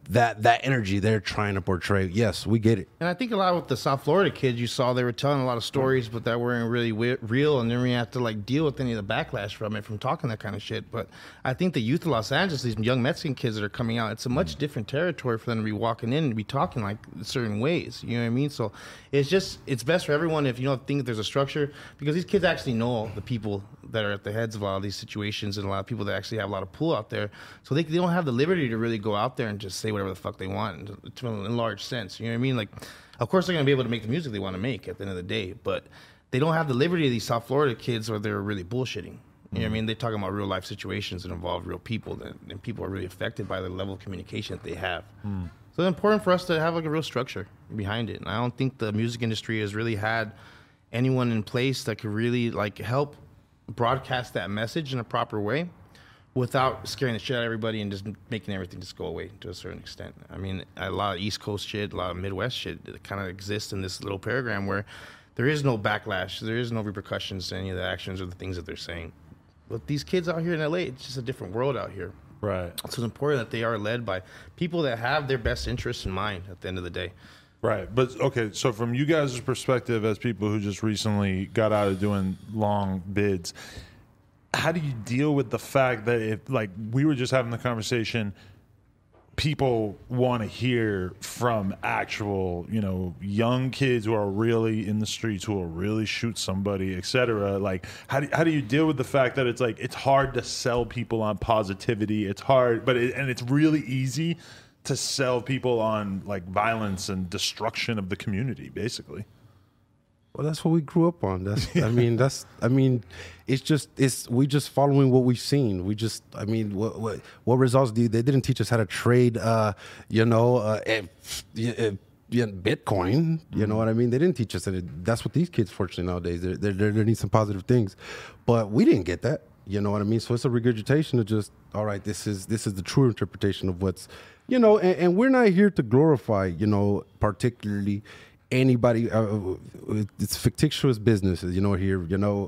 that energy they're trying to portray. Yes, we get it. And I think a lot with the South Florida kids you saw, they were telling a lot of stories, but that weren't really real, and then we have to like deal with any of the backlash from it, from talking that kind of shit. But I think the youth of Los Angeles, these young Mexican kids that are coming out, it's a much different territory for them to be walking in and be talking like certain ways. You know what I mean? So it's best for everyone if you don't think that there's a structure, because these kids actually know the people that are at the heads of a lot of these situations, and a lot of people that actually have a lot of pull out there. So they don't have the liberty to really go out there and just say whatever the fuck they want in large sense. You know what I mean? Like, of course they're going to be able to make the music they want to make at the end of the day, but they don't have the liberty of these South Florida kids where they're really bullshitting. You know what I mean? They're talking about real life situations that involve real people, and people are really affected by the level of communication that they have. So it's important for us to have like a real structure behind it. And I don't think the music industry has really had anyone in place that could really like help broadcast that message in a proper way without scaring the shit out of everybody and just making everything just go away to a certain extent. I mean, a lot of East Coast shit, a lot of Midwest shit that kind of exists in this little paragram where there is no backlash, there is no repercussions to any of the actions or the things that they're saying. But these kids out here in LA, it's just a different world out here. Right. So it's important that they are led by people that have their best interests in mind at the end of the day. Right. But okay, so from you guys' perspective as people who just recently got out of doing long bids, how do you deal with the fact that if, like we were just having the conversation, people want to hear from actual, young kids who are really in the streets, who will really shoot somebody, etc. Like, how do you deal with the fact that it's like, it's hard to sell people on positivity. It's hard, and it's really easy to sell people on like violence and destruction of the community, basically. Well, that's what we grew up on. We just following what we've seen. What results do they didn't teach us how to trade, Bitcoin, you know what I mean? They didn't teach us that. That's what these kids, fortunately, nowadays, they need some positive things, but we didn't get that. You know what I mean? So it's a regurgitation of just, all right, this is the true interpretation of what's, and we're not here to glorify, particularly anybody. It's fictitious businesses, here,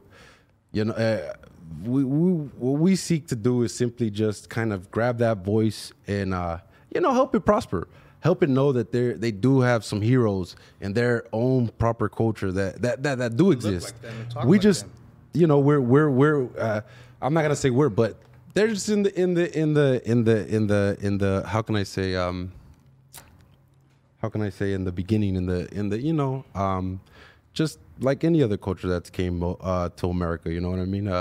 what we seek to do is simply just kind of grab that voice and, help it prosper. Help it know that they do have some heroes in their own proper culture that do exist. We just, we're I'm not gonna say we're, but they're just in the how can I say in the beginning, just like any other culture that's came to America, you know what I mean?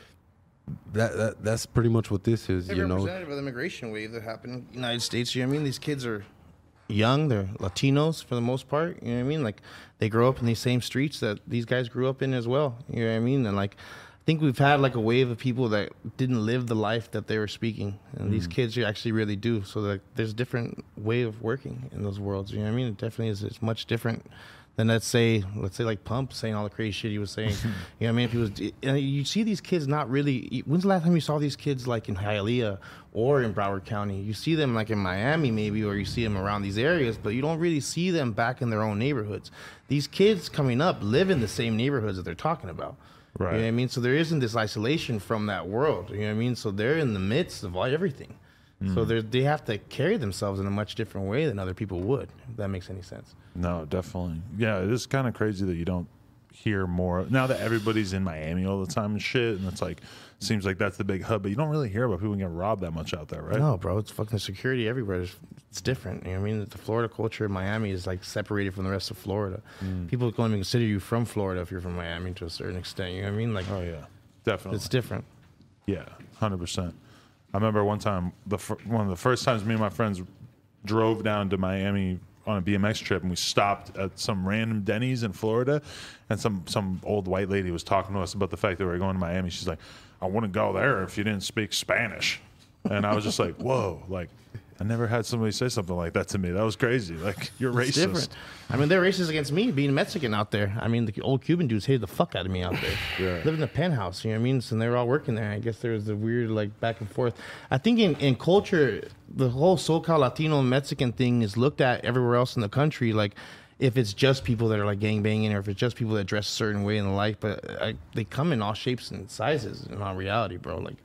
That's pretty much what this is, They're representative of the immigration wave that happened in the United States. You know what I mean? These kids are young, they're Latinos for the most part. You know what I mean? Like, they grow up in these same streets that these guys grew up in as well. You know what I mean? And like, I think we've had like a wave of people that didn't live the life that they were speaking, and these kids actually really do. So that there's a different way of working in those worlds. You know what I mean? It definitely is. It's much different than let's say like Pump saying all the crazy shit he was saying. You know what I mean? You see these kids not really. When's the last time you saw these kids like in Hialeah or in Broward County? You see them like in Miami maybe, or you see them around these areas, but you don't really see them back in their own neighborhoods. These kids coming up live in the same neighborhoods that they're talking about. Right. You know what I mean? So there isn't this isolation from that world. You know what I mean? So they're in the midst of everything. So they have to carry themselves in a much different way than other people would, if that makes any sense. No, definitely. Yeah, it is kind of crazy that you don't hear more now that everybody's in Miami all the time and shit, and it's like seems like that's the big hub, but you don't really hear about people getting robbed that much out there, right? No, bro, it's fucking security everywhere. It's different. You know what I mean? The Florida culture in Miami is like separated from the rest of Florida. People don't even consider you from Florida if you're from Miami to a certain extent. You know what I mean? Like, oh yeah, definitely, it's different. Yeah, 100%. I remember one time, one of the first times me and my friends drove down to Miami on a BMX trip, and we stopped at some random Denny's in Florida, and some old white lady was talking to us about the fact that we were going to Miami. She's like, I wouldn't go there if you didn't speak Spanish. And I was just like, whoa, like, I never had somebody say something like that to me. That was crazy. Like, you're racist. Different. I mean, they're racist against me being Mexican out there. I mean, the old Cuban dudes hated the fuck out of me out there. Yeah. Lived in a penthouse, you know what I mean? So they were all working there. I guess there was a weird, like, back and forth. I think in culture, the whole SoCal Latino and Mexican thing is looked at everywhere else in the country, like, if it's just people that are like gangbanging, or if it's just people that dress a certain way in the life, but they come in all shapes and sizes in all reality, bro. Like,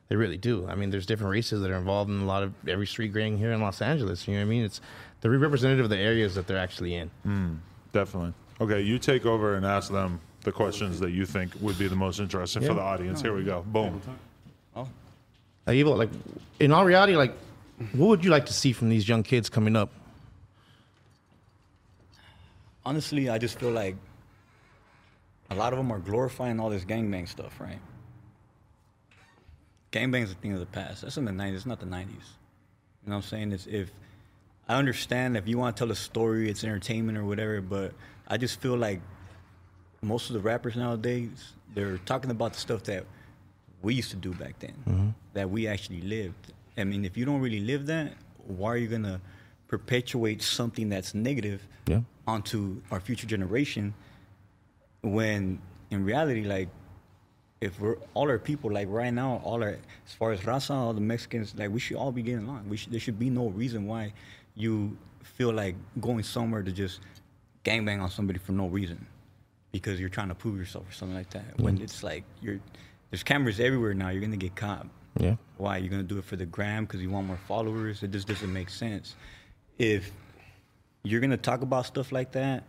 They really do. I mean, there's different races that are involved in a lot of every street gang here in Los Angeles. You know what I mean? It's they're representative of the areas that they're actually in. Definitely. Okay, you take over and ask them the questions that you think would be the most interesting for the audience. Here we go. Boom. Evo, like, in all reality, like, what would you like to see from these young kids coming up? Honestly, I just feel like a lot of them are glorifying all this gangbang stuff, right? Gangbang's a thing of the past. That's in the 90s. It's not the 90s. You know what I'm saying? It's if I understand if you want to tell a story, it's entertainment or whatever, but I just feel like most of the rappers nowadays, they're talking about the stuff that we used to do back then, that we actually lived. I mean, if you don't really live that, why are you going to perpetuate something that's negative onto our future generation when in reality, like, if we're all our people, like right now, as far as Raza, all the Mexicans, like we should all be getting along. There should be no reason why you feel like going somewhere to just gangbang on somebody for no reason because you're trying to prove yourself or something like that. When it's like there's cameras everywhere now, you're gonna get caught. Yeah. Why? You're gonna do it for the gram because you want more followers? It just doesn't make sense. If you're gonna talk about stuff like that,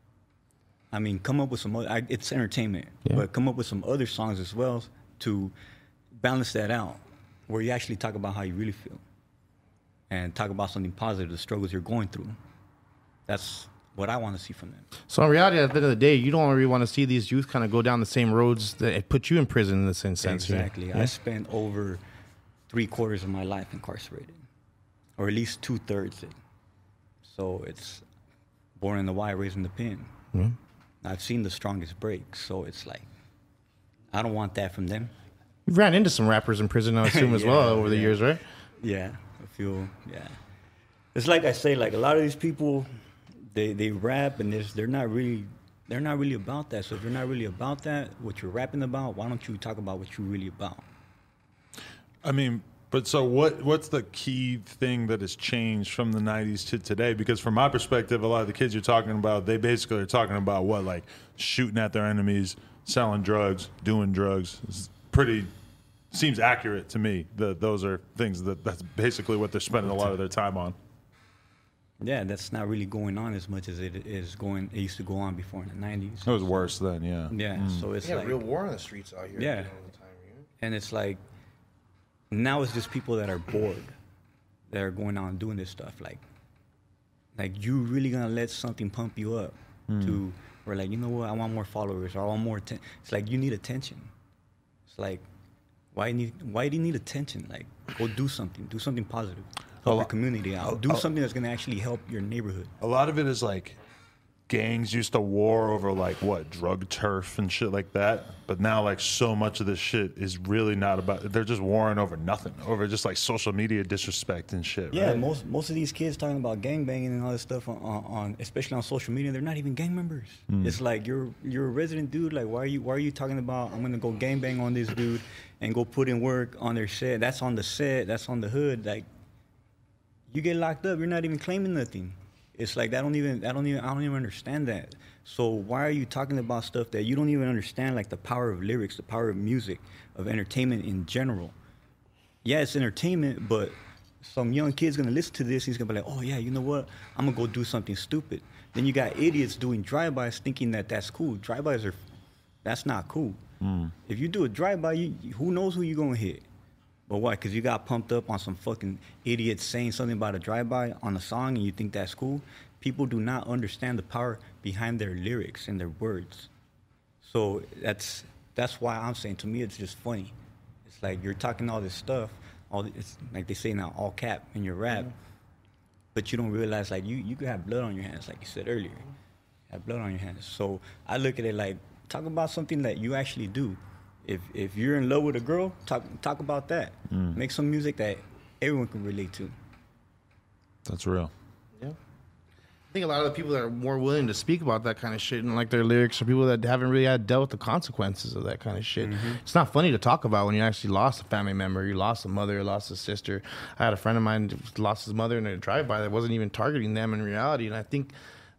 I mean, come up with some other, it's entertainment, but come up with some other songs as well to balance that out, where you actually talk about how you really feel and talk about something positive, the struggles you're going through. That's what I want to see from them. So in reality, at the end of the day, you don't really want to see these youth kind of go down the same roads that put you in prison in the same sense. Exactly. Yeah? I spent over 3/4 of my life incarcerated, or at least 2/3 it. So it's born in the Y, raised in the pen. I've seen the strongest break, so it's like, I don't want that from them. You've ran into some rappers in prison, I assume, as well over the years, right? Yeah, I feel, It's like I say, like a lot of these people, they rap and they're not really about that. So if you're not really about that, what you're rapping about, why don't you talk about what you're really about? I mean, but so what's the key thing that has changed from the 90s to today? Because from my perspective, a lot of the kids you're talking about, they basically are talking about what, like shooting at their enemies, selling drugs, doing drugs. It's seems accurate to me. Those are things that's basically what they're spending a lot of their time on. Yeah, that's not really going on as much as it used to go on before in the 90s. It was worse then, yeah. Yeah, so it's like real war on the streets out here. Yeah. All the time, and it's like, now it's just people that are bored that are going out and doing this stuff. Like you really gonna let something pump you up to where like, you know what, I want more followers or I want more attention. It's like you need attention. It's like, why do you need attention? Like, go do something positive. Help your community out. Do something that's gonna actually help your neighborhood. A lot of it is like gangs used to war over like what, drug turf and shit like that. But now like so much of this shit is really not about, they're just warring over nothing, over just like social media disrespect and shit. Yeah, right? most of these kids talking about gangbanging and all this stuff on especially on social media, they're not even gang members. It's like you're a resident dude. Like why are you talking about I'm gonna go gangbang on this dude and go put in work on their set? That's on the set. That's on the hood. Like you get locked up, you're not even claiming nothing. It's like I don't even understand that. So why are you talking about stuff that you don't even understand, like the power of lyrics, the power of music, of entertainment in general? Yeah, it's entertainment, but some young kid's gonna listen to this, he's gonna be like, oh yeah, you know what? I'm gonna go do something stupid. Then you got idiots doing drive-bys thinking that that's cool. Drive-bys that's not cool. If you do a drive-by, who knows who you're gonna hit? But why? Because you got pumped up on some fucking idiot saying something about a drive-by on a song and you think that's cool? People do not understand the power behind their lyrics and their words. So that's why I'm saying, to me, it's just funny. It's like you're talking all this stuff, it's like they say now, all cap in your rap, but you don't realize like you could have blood on your hands, like you said earlier. Have blood on your hands. So I look at it like, talk about something that you actually do. If you're in love with a girl, talk about that. Make some music that everyone can relate to. That's real. Yeah. I think a lot of the people that are more willing to speak about that kind of shit and like their lyrics are people that haven't really had dealt with the consequences of that kind of shit. It's not funny to talk about when you actually lost a family member, you lost a mother, you lost a sister. I had a friend of mine who lost his mother in a drive-by that wasn't even targeting them in reality, and I think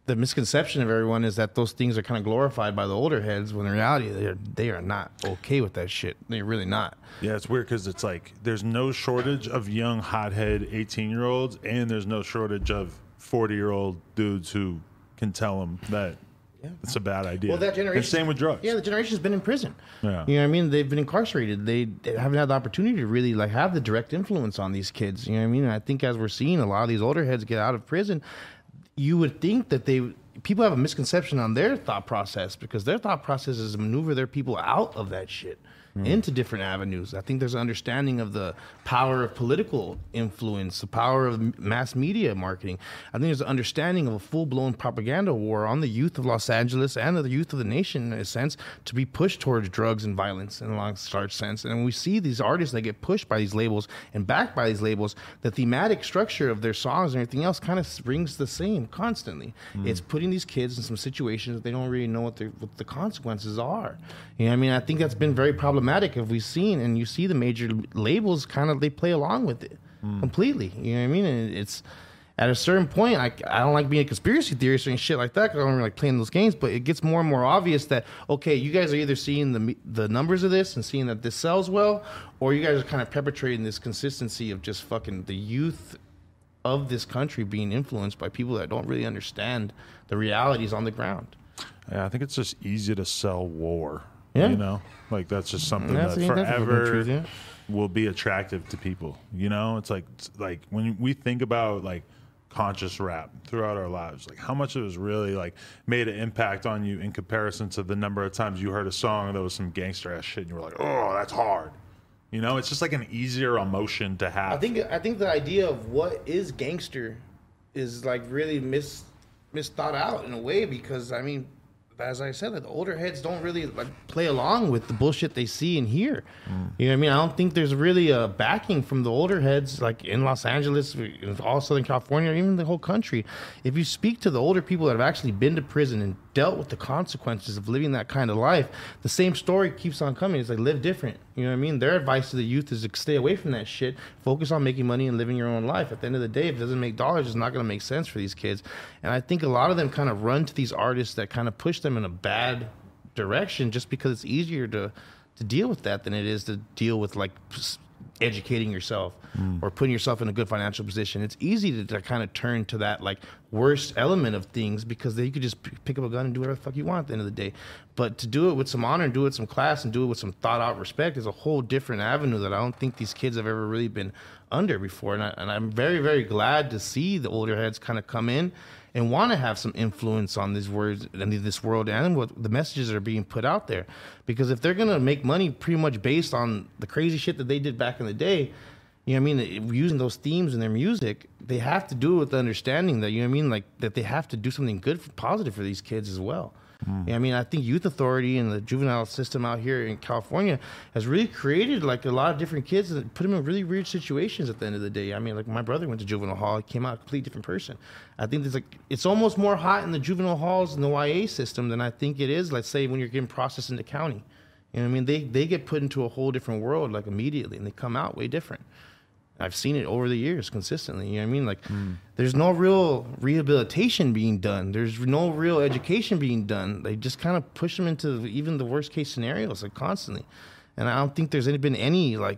the misconception of everyone is that those things are kind of glorified by the older heads, when in reality they are not okay with that shit. They're really not. Yeah, it's weird because it's like there's no shortage of young hothead 18-year-olds, and there's no shortage of 40-year-old dudes who can tell them that it's a bad idea. Well, that generation. And same with drugs. Yeah, the generation's been in prison. Yeah. You know what I mean? They've been incarcerated. They haven't had the opportunity to really like have the direct influence on these kids. You know what I mean? And I think as we're seeing a lot of these older heads get out of prison, you would think that people have a misconception on their thought process, because their thought process is to maneuver their people out of that shit into different avenues. I think there's an understanding of the power of political influence, the power of mass media marketing. I think there's an understanding of a full-blown propaganda war on the youth of Los Angeles and the youth of the nation, in a sense, to be pushed towards drugs and violence in a large sense. And we see these artists that get pushed by these labels and backed by these labels, the thematic structure of their songs and everything else kind of rings the same constantly. It's putting these kids in some situations that they don't really know what the consequences are. You know what I mean? I think that's been very problematic. If we've seen, and you see the major labels kind of, they play along with it completely. You know what I mean? And it's at a certain point, I don't like being a conspiracy theorist or shit like that, because I don't really like playing those games, but it gets more and more obvious that, okay, you guys are either seeing the numbers of this and seeing that this sells well, or you guys are kind of perpetrating this consistency of just fucking the youth of this country being influenced by people that don't really understand the realities on the ground. Yeah, I think it's just easy to sell war. Yeah. You know, like that's just something that forever will be attractive to people. You know, it's like when we think about like conscious rap throughout our lives, like how much it was really like made an impact on you in comparison to the number of times you heard a song that was some gangster ass shit and you were like, oh, that's hard. You know, it's just like an easier emotion to have. I think the idea of what is gangster is like really misthought out in a way, because I mean, as I said, the older heads don't really like play along with the bullshit they see and hear. You know what I mean? I don't think there's really a backing from the older heads, like in Los Angeles, in all Southern California, or even the whole country. If you speak to the older people that have actually been to prison and dealt with the consequences of living that kind of life, the same story keeps on coming. It's like, live different. You know what I mean? Their advice to the youth is to stay away from that shit. Focus on making money and living your own life. At the end of the day, if it doesn't make dollars, it's not going to make sense for these kids. And I think a lot of them kind of run to these artists that kind of push them in a bad direction, just because it's easier to deal with that than it is to deal with like educating yourself or putting yourself in a good financial position. It's easy to kind of turn to that like worst element of things, because then you could just pick up a gun and do whatever the fuck you want at the end of the day. But to do it with some honor and do it with some class and do it with some thought out respect is a whole different avenue that I don't think these kids have ever really been under before. And I'm very, very glad to see the older heads kind of come in and want to have some influence on these words and this world and what the messages that are being put out there. Because if they're going to make money pretty much based on the crazy shit that they did back in the day, you know what I mean, using those themes in their music, they have to do it with the understanding that, you know what I mean, like that they have to do something good, positive for these kids as well. You know what I mean, I think Youth Authority and the juvenile system out here in California has really created like a lot of different kids and put them in really weird situations at the end of the day. I mean, like my brother went to juvenile hall, he came out a completely different person. I think there's like, it's almost more hot in the juvenile halls and the YA system than I think it is, let's say, when you're getting processed in the county. You know what I mean? They get put into a whole different world like immediately, and they come out way different. I've seen it over the years consistently. You know what I mean? Like, there's no real rehabilitation being done. There's no real education being done. They just kind of push them into even the worst case scenarios, like constantly. And I don't think there's been any, like,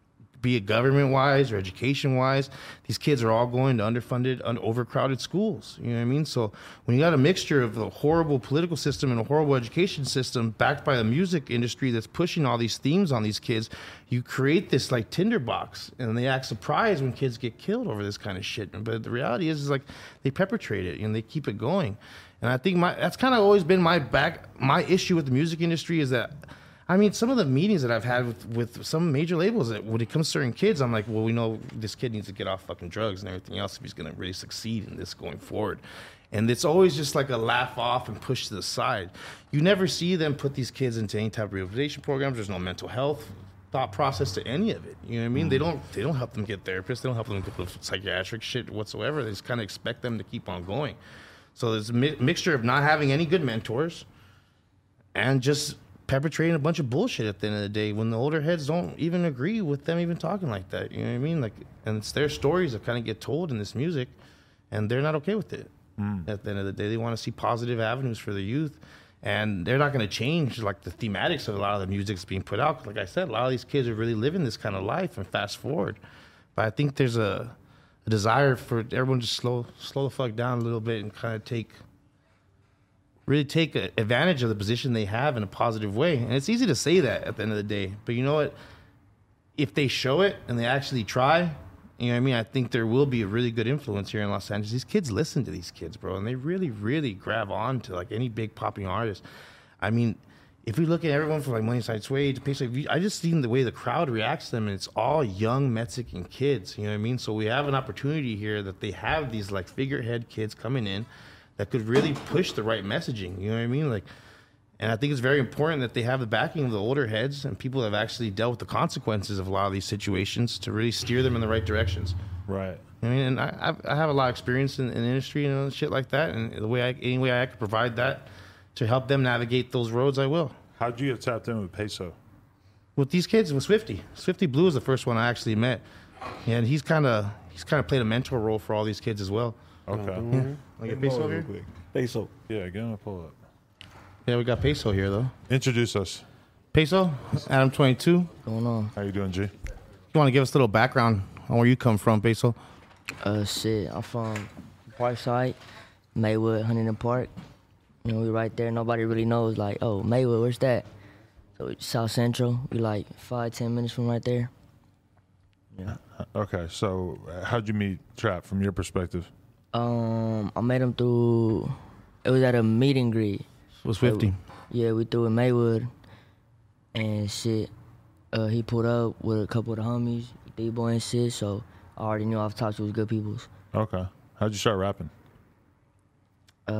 be it government-wise or education-wise, these kids are all going to underfunded, overcrowded schools. You know what I mean? So when you got a mixture of a horrible political system and a horrible education system backed by a music industry that's pushing all these themes on these kids, you create this like tinderbox, and they act surprised when kids get killed over this kind of shit. But the reality is like they perpetrate it and they keep it going. And I think that's kind of always been my issue with the music industry is that, I mean, some of the meetings that I've had with some major labels, that when it comes to certain kids, I'm like, well, we know this kid needs to get off fucking drugs and everything else if he's going to really succeed in this going forward. And it's always just like a laugh off and push to the side. You never see them put these kids into any type of rehabilitation programs. There's no mental health thought process to any of it. You know what I mean? They don't help them get therapists. They don't help them get psychiatric shit whatsoever. They just kind of expect them to keep on going. So there's a mixture of not having any good mentors and just perpetrating a bunch of bullshit at the end of the day when the older heads don't even agree with them even talking like that. You know what I mean? Like, and it's their stories that kind of get told in this music, and they're not okay with it. At the end of the day, they want to see positive avenues for the youth. And they're not going to change like the thematics of a lot of the music that's being put out. Like I said, a lot of these kids are really living this kind of life and fast forward. But I think there's a desire for everyone to slow the fuck down a little bit and kind of take advantage of the position they have in a positive way. And it's easy to say that at the end of the day. But you know what? If they show it and they actually try, you know what I mean? I think there will be a really good influence here in Los Angeles. These kids listen to these kids, bro, and they really, really grab on to like any big popping artist. I mean, if we look at everyone from like Money Inside Sway to Pace, I just seen the way the crowd reacts to them, and it's all young Mexican kids. You know what I mean? So we have an opportunity here that they have these like figurehead kids coming in that could really push the right messaging. You know what I mean? Like, and I think it's very important that they have the backing of the older heads and people that have actually dealt with the consequences of a lot of these situations to really steer them in the right directions. Right. I mean, and I have a lot of experience in the industry and shit like that, and any way I could provide that to help them navigate those roads, I will. How'd you get tapped in with Peso? With these kids, with Swifty. Swifty Blue is the first one I actually met, and he's kind of played a mentor role for all these kids as well. Okay. Yeah. Like get Peso here? Peso. Yeah, get him a pull up. Yeah, we got Peso here though. Introduce us. Peso, Adam 22. What's going on? How you doing, G? You want to give us a little background on where you come from, Peso? Shit, I'm from Parkside, Maywood, Huntington Park. You know, we right there. Nobody really knows, like, oh, Maywood, where's that? So South Central. We like 5-10 minutes from right there. Yeah. Okay, so how'd you meet Trap from your perspective? I met him through. It was at a meet and greet. Was 50. Yeah, we threw in Maywood, and shit. He pulled up with a couple of the homies, D-Boy and shit. So I already knew off top he was good peoples. Okay, how'd you start rapping? I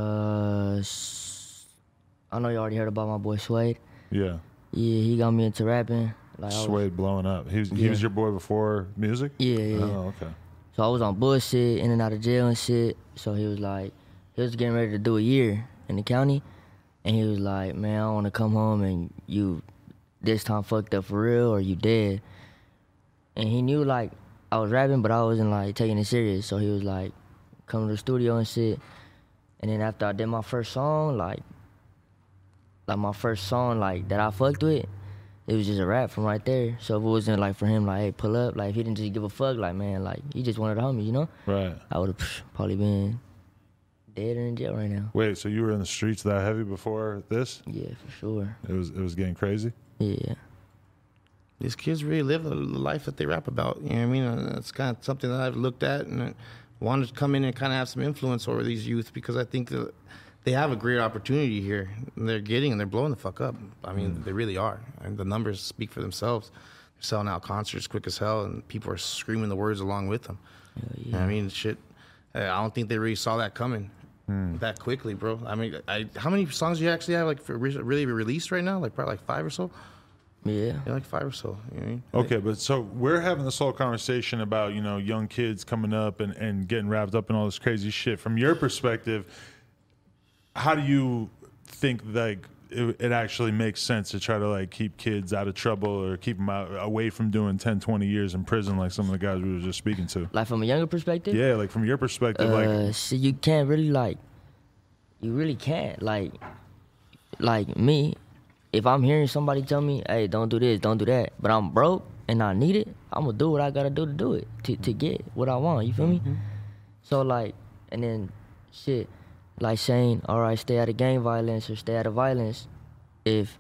know you already heard about my boy Suede. Yeah, Yeah, he got me into rapping. Like Suede blowing up. He was your boy before music? Yeah. Oh, okay. So I was on bullshit, in and out of jail and shit. So he was like, he was getting ready to do a year in the county. And he was like, man, I want to come home and you this time fucked up for real or you dead. And he knew like I was rapping, but I wasn't like taking it serious. So he was like, come to the studio and shit. And then after I did my first song, like my first song like that I fucked with, it was just a rap from right there. So if it wasn't like for him, like, hey, pull up, like if he didn't just give a fuck, like man, like he just wanted the homies, you know? Right. I would have probably been dead or in jail right now. Wait, so you were in the streets that heavy before this? Yeah, for sure. It was getting crazy? Yeah. These kids really live the life that they rap about. You know what I mean? And that's kind of something that I've looked at and wanted to come in and kind of have some influence over these youth because I think that they have a great opportunity here. And they're blowing the fuck up. I mean, they really are. And the numbers speak for themselves. They're selling out concerts quick as hell, and people are screaming the words along with them. Yeah. You know what I mean, shit. I don't think they really saw that coming that quickly, bro. I mean, how many songs do you actually have like for really released right now? Like probably like 5 or so. Yeah. Yeah, like 5 or so. You know what I mean? Okay, but so we're having this whole conversation about, you know, young kids coming up and getting wrapped up in all this crazy shit. From your perspective, how do you think like it actually makes sense to try to like keep kids out of trouble or keep them away from doing 10, 20 years in prison like some of the guys we were just speaking to? Like from a younger perspective? Yeah, like from your perspective, like see, you can't really you really can't like me. If I'm hearing somebody tell me, hey, don't do this, don't do that, but I'm broke and I need it, I'm gonna do what I gotta do to do it, to get what I want, you feel me? So like, and then shit, like saying, all right, stay out of gang violence or stay out of violence. This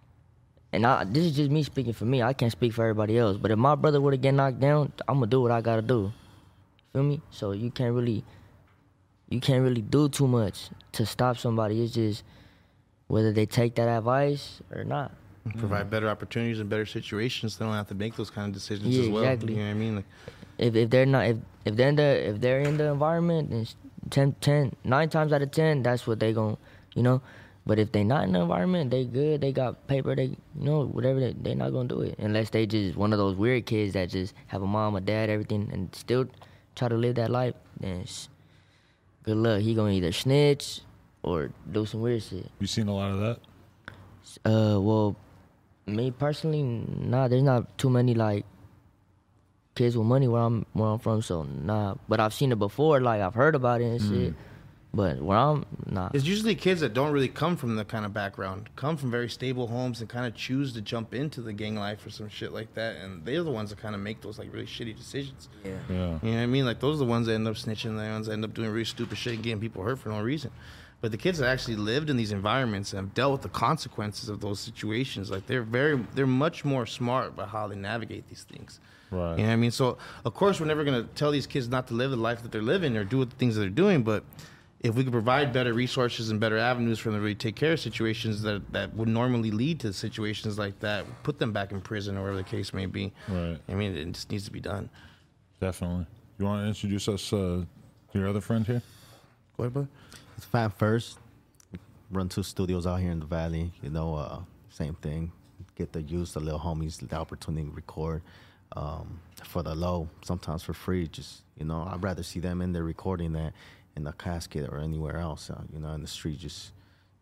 is just me speaking for me, I can't speak for everybody else, but if my brother would've get knocked down, I'm gonna do what I gotta do, feel me? So you can't really do too much to stop somebody, it's just, whether they take that advice or not. Provide better opportunities and better situations. They don't have to make those kind of decisions Yeah, as well. exactly. You know what I mean? Like, If they're in the environment, then 9 times out of 10, that's what they gon', you know. But if they not in the environment, they good, they got paper, they, you know, whatever, they not gonna do it unless they just one of those weird kids that just have a mom, a dad, everything, and still try to live that life. Then good luck. He gonna either snitch or do some weird shit. you seen a lot of that? Well, me personally, nah, there's not too many like kids with money where I'm from, so nah. But I've seen it before, like I've heard about it and shit. But where I'm not. It's usually kids that don't really come from the kind of background, come from very stable homes and kind of choose to jump into the gang life or some shit like that. And they're the ones that kind of make those like really shitty decisions. Yeah. Yeah. You know what I mean? Like those are the ones that end up snitching, the ones that end up doing really stupid shit and getting people hurt for no reason. But the kids that actually lived in these environments and have dealt with the consequences of those situations, like they're much more smart about how they navigate these things. Right. You know what I mean? So of course we're never gonna tell these kids not to live the life that they're living or do the things that they're doing, but if we could provide better resources and better avenues for them to really take care of situations that would normally lead to situations like that, put them back in prison or whatever the case may be. Right. I mean, it just needs to be done. Definitely. You want to introduce us to your other friend here? Go ahead, bud. It's Fan First. Run 2 studios out here in the valley. You know, same thing. Get to use the little homies the opportunity to record for the low, sometimes for free. Just, you know, I'd rather see them in there recording that in the casket or anywhere else. You know, in the street, just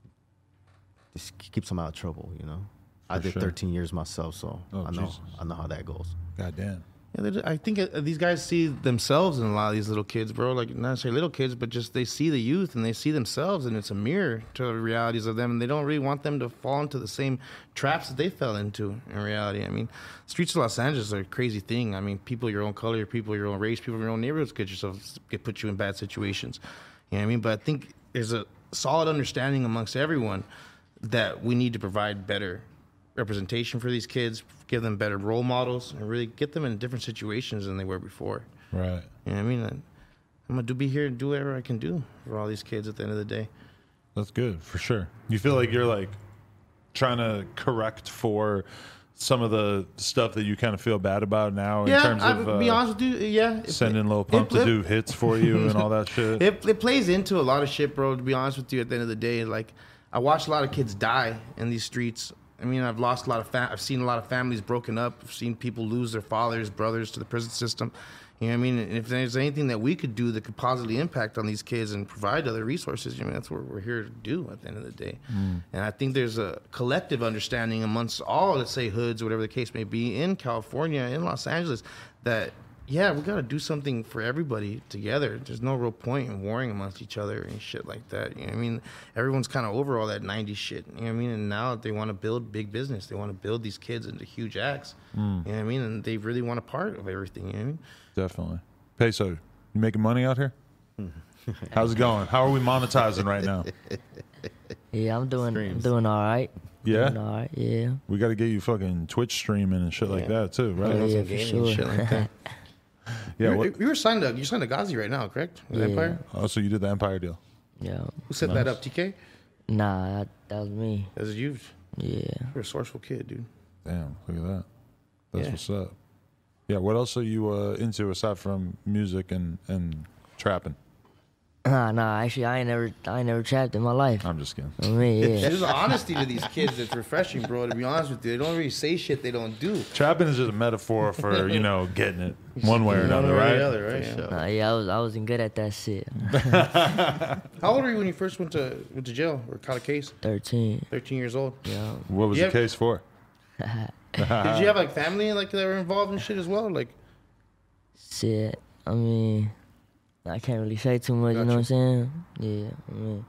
keeps them out of trouble. You know, I did sure. 13 years myself, so Oh, Jesus. I know how that goes. God damn. Yeah, I think these guys see themselves in a lot of these little kids, bro. Like, not necessarily little kids, but just they see the youth and they see themselves, and it's a mirror to the realities of them, and they don't really want them to fall into the same traps that they fell into in reality. I mean, streets of Los Angeles are a crazy thing. I mean, people of your own color, people of your own race, people of your own neighborhoods put you in bad situations. You know what I mean? But I think there's a solid understanding amongst everyone that we need to provide better representation for these kids, give them better role models, and really get them in different situations than they were before. Right. You know what I mean? I'm going to be here and do whatever I can do for all these kids at the end of the day. That's good, for sure. You feel like you're like trying to correct for some of the stuff that you kind of feel bad about now in terms of I'll be honest with you, yeah. sending Lil Pump to do hits for you and all that shit. It plays into a lot of shit, bro, to be honest with you. At the end of the day, like, I watch a lot of kids die in these streets. I mean, I've lost a lot of I've seen a lot of families broken up. I've seen people lose their fathers, brothers to the prison system. You know what I mean? And if there's anything that we could do that could positively impact on these kids and provide other resources, I mean, that's what we're here to do at the end of the day. And I think there's a collective understanding amongst all, let's say, hoods or whatever the case may be in California, in Los Angeles, that, yeah, we got to do something for everybody together. There's no real point in warring amongst each other and shit like that. You know what I mean? Everyone's kind of over all that 90s shit. You know what I mean? And now they want to build big business. They want to build these kids into huge acts. You know what I mean? And they really want a part of everything. You know what I mean? Definitely. Peso, you making money out here? How's it going? How are we monetizing right now? Yeah, I'm doing all right. Yeah? Doing all right, yeah. We got to get you fucking Twitch streaming and shit like that too, right? Oh, yeah, Some for gaming sure. shit like that. Yeah. You signed to Ghazi right now, correct? With Yeah. Empire? Oh, so you did the Empire deal? Yeah. Who set that up, TK? Nah, that was me. That was you. Yeah. You're a resourceful kid, dude. Damn, look at that. That's Yeah. what's up. Yeah, what else are you into aside from music and trapping? Nah, actually, I ain't never trapped in my life. I'm just kidding. I mean, yeah. There's an honesty to these kids that's refreshing, bro, to be honest with you. They don't really say shit they don't do. Trapping is just a metaphor for, getting it one way or another, right? Yeah. Nah, yeah, I wasn't good at that shit. How old were you when you first went to jail or caught a case? 13. 13 years old. Yeah. What was Yeah. the case for? Did you have like family like that were involved in shit as well? Like, Shit. I mean, I can't really say too much, you know what I'm saying? Yeah. I mean,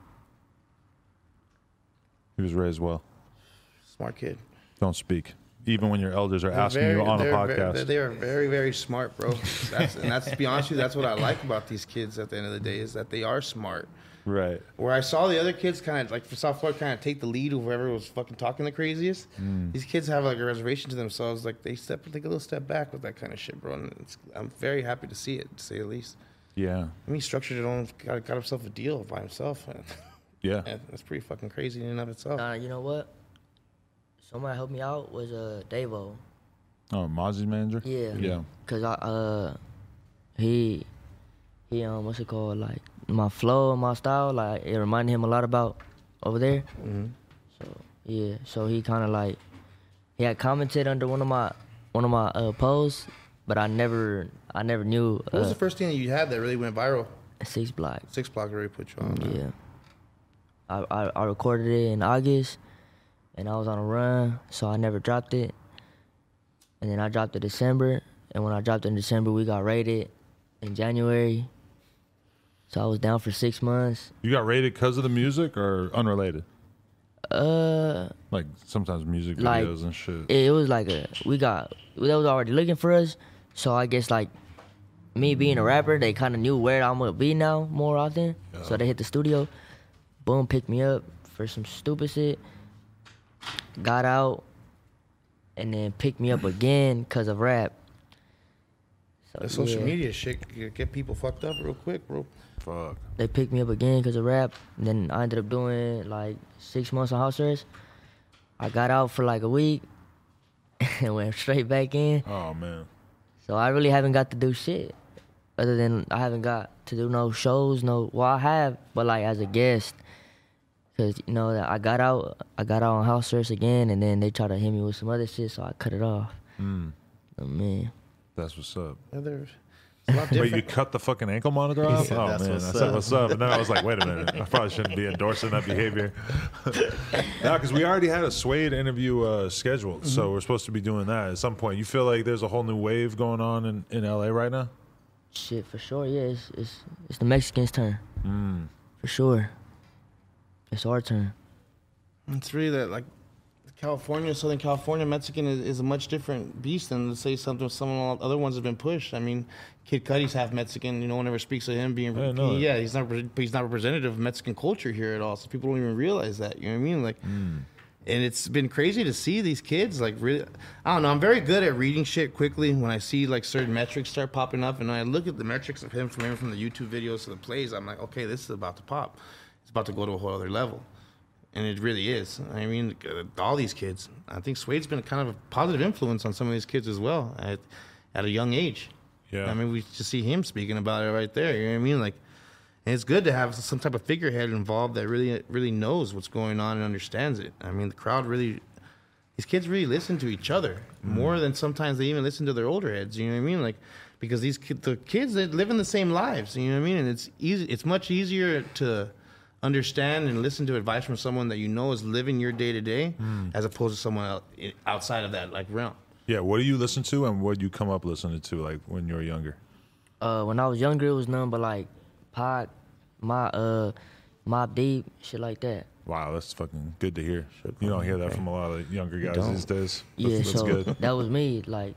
He was raised well. smart kid. Don't speak. Even when your elders are asking you on a podcast. They are very, very smart, bro. That's to be honest with you, that's what I like about these kids at the end of the day is that they are smart. Right. Where I saw the other kids kind of like for South Florida kind of take the lead of whoever was fucking talking the craziest. These kids have like a reservation to themselves. Like they take a little step back with that kind of shit, bro. And I'm very happy to see it, to say the least. Yeah. I mean, he structured it on, got himself a deal by himself. Yeah. And that's pretty fucking crazy in and of itself. you know what? Somebody helped me out was Davo. Oh, Mozzie's manager? Yeah. Yeah. Cause he what's it called? Like my flow and my style, like it reminded him a lot about over there. So yeah, so he kind of like he had commented under one of my posts, but I never knew. What was the first thing that you had that really went viral? 6 Block. 6 Block really put you on. man. Yeah. I recorded it in August, and I was on a run, so I never dropped it. And then I dropped it December, and when I dropped it in December, we got raided in January. So I was down for 6 months. You got raided because of the music or unrelated? Like sometimes music videos Like, and shit. It was like they was already looking for us. So I guess like me being a rapper, they kind of knew where I'm gonna be now more often. So they hit the studio, boom, picked me up for some stupid shit. Got out, and then picked me up again because of rap. So, The social yeah. media shit can get people fucked up real quick, bro. Fuck. They picked me up again because of rap. And then I ended up doing like 6 months of house arrest. I got out for like a week and went straight back in. Oh man. So I really haven't got to do shit. Other than I haven't got to do no shows, well I have, but like as a guest. Cause you know I got out on house arrest again, and then they tried to hit me with some other shit, so I cut it off. Oh man. That's what's up. It's a lot Wait, you different. cut the fucking ankle monitor off? said, Oh "That's man, what's I said up." what's up, and then I was like, wait a minute, I probably shouldn't be endorsing that behavior. No, because we already had a Suede interview scheduled, so we're supposed to be doing that at some point. You feel like there's a whole new wave going on in LA right now? Shit, for sure, yeah. It's the Mexicans' turn. For sure. It's our turn. It's really that, like, California, Southern California, Mexican is a much different beast than, let's say, some of the other ones have been pushed. I mean, Kid Cudi's half Mexican. No one ever speaks of him being. didn't know that. He's not representative of Mexican culture here at all. So people don't even realize that. You know what I mean? Like, and it's been crazy to see these kids. Like, really, I don't know. I'm very good at reading shit quickly when I see like certain metrics start popping up, and I look at the metrics of him from the YouTube videos to the plays. I'm like, okay, this is about to pop. It's about to go to a whole other level. And it really is. I mean, all these kids. I think Suede's been kind of a positive influence on some of these kids as well at a young age. Yeah. I mean, we just see him speaking about it right there. You know what I mean? Like, and it's good to have some type of figurehead involved that really knows what's going on and understands it. I mean, the crowd really, these kids really listen to each other more than sometimes they even listen to their older heads. You know what I mean? Like, because the kids, they live in the same lives. You know what I mean? And it's easy. It's much easier to understand and listen to advice from someone that you know is living your day to day, as opposed to someone else outside of that like realm. Yeah, what do you listen to, and what do you come up listening to, like when you were younger? When I was younger, it was nothing but like Pac, Mobb Deep, shit like that. Wow, that's fucking good to hear. You don't hear that from a lot of younger guys these days. Yeah, That's so good. that was me. Like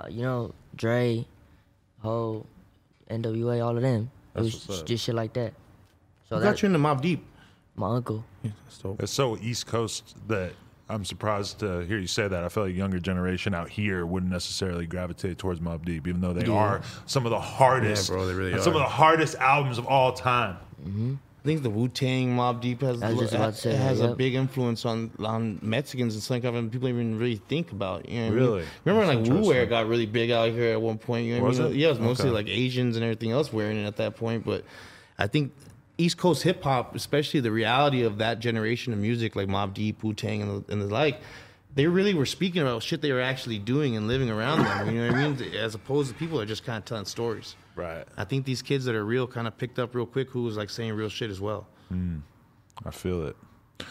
Dre, Ho, NWA, all of them. That's It was what's up. just shit like that. So What got you into Mobb Deep? my uncle. It's so East Coast that I'm surprised to hear you say that. I feel like younger generation out here wouldn't necessarily gravitate towards Mobb Deep, even though they are some of the hardest, Yeah, bro, they really some are. of the hardest albums of all time. I think the Wu-Tang, Mobb Deep has I was just about to say that, has a yep. big influence on Mexicans and something that people even really think about. You know what I Really? mean? Remember when That's like Wu Wear interesting. got really big out here at one point? You know what Was I mean? it? Yeah, it was mostly Okay. like Asians and everything else wearing it at that point. But I think East Coast hip hop, especially the reality of that generation of music, like Mobb Deep, Wu-Tang, and the like, they really were speaking about shit they were actually doing and living around them. You know what I mean? As opposed to people that are just kind of telling stories. Right. I think these kids that are real kind of picked up real quick who was like saying real shit as well. I feel it.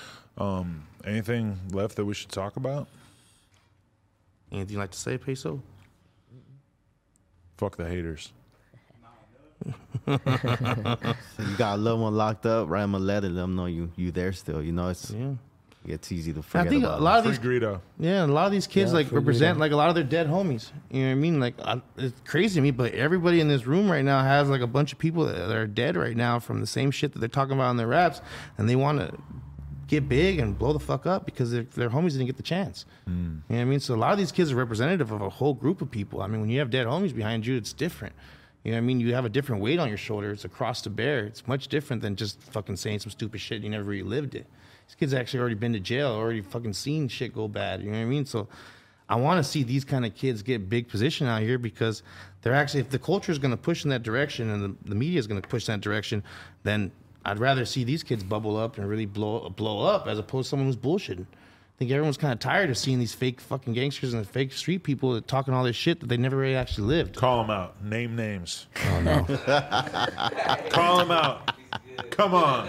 Anything left that we should talk about? Anything you like to say, Peso? Fuck the haters. You got a little one locked up, write them a letter, let them know you there still. You know, it's easy to I forget think about a lot of Free these, Greedo. yeah, a lot of these kids Yeah, like for represent Greedo. like a lot of their dead homies. You know what I mean? Like it's crazy to me, but everybody in this room right now has like a bunch of people that are dead right now from the same shit that they're talking about in their raps, and they want to get big and blow the fuck up because their homies didn't get the chance. You know what I mean? So a lot of these kids are representative of a whole group of people. I mean, when you have dead homies behind you, it's different. You know what I mean? You have a different weight on your shoulder. It's a cross to bear. It's much different than just fucking saying some stupid shit and you never really lived it. These kids actually already been to jail, already fucking seen shit go bad. You know what I mean? So I want to see these kind of kids get big position out here because they're actually, if the culture is going to push in that direction and the media is going to push in that direction, then I'd rather see these kids bubble up and really blow up as opposed to someone who's bullshitting. I think everyone's kind of tired of seeing these fake fucking gangsters and the fake street people that talking all this shit that they never really actually lived. Call them out. Name names. Oh, no. Call them out. Come on.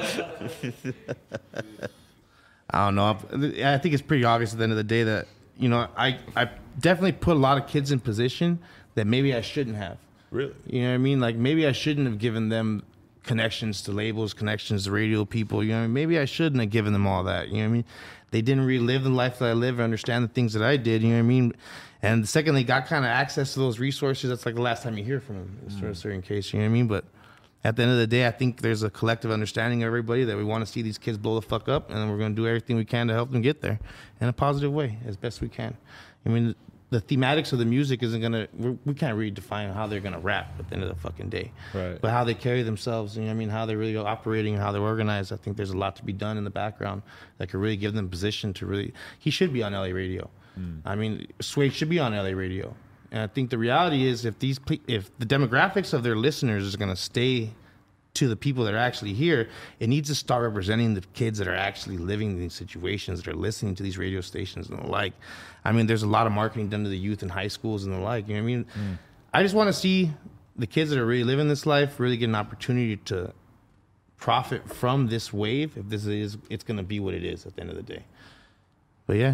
I don't know. I think it's pretty obvious at the end of the day that, you know, I definitely put a lot of kids in position that maybe I shouldn't have. Really? You know what I mean? Like maybe I shouldn't have given them connections to labels, connections to radio people. You know, maybe I shouldn't have given them all that. You know what I mean? They didn't really live the life that I live or understand the things that I did. You know what I mean? And the second they got kind of access to those resources, that's like the last time you hear from them in a certain case. You know what I mean? But at the end of the day, I think there's a collective understanding of everybody that we want to see these kids blow the fuck up, and we're going to do everything we can to help them get there in a positive way as best we can. I mean, the thematics of the music isn't going to, we can't really define how they're going to rap at the end of the fucking day. Right. But how they carry themselves, you know what I mean, how they're really operating and how they're organized, I think there's a lot to be done in the background that could really give them position to really, he should be on LA radio. I mean, Sway should be on LA radio. And I think the reality is if the demographics of their listeners is going to stay to the people that are actually here, it needs to start representing the kids that are actually living these situations, that are listening to these radio stations and the like. I mean, there's a lot of marketing done to the youth in high schools and the like. You know what I mean? I just want to see the kids that are really living this life really get an opportunity to profit from this wave. If this is, it's going to be what it is at the end of the day. But yeah,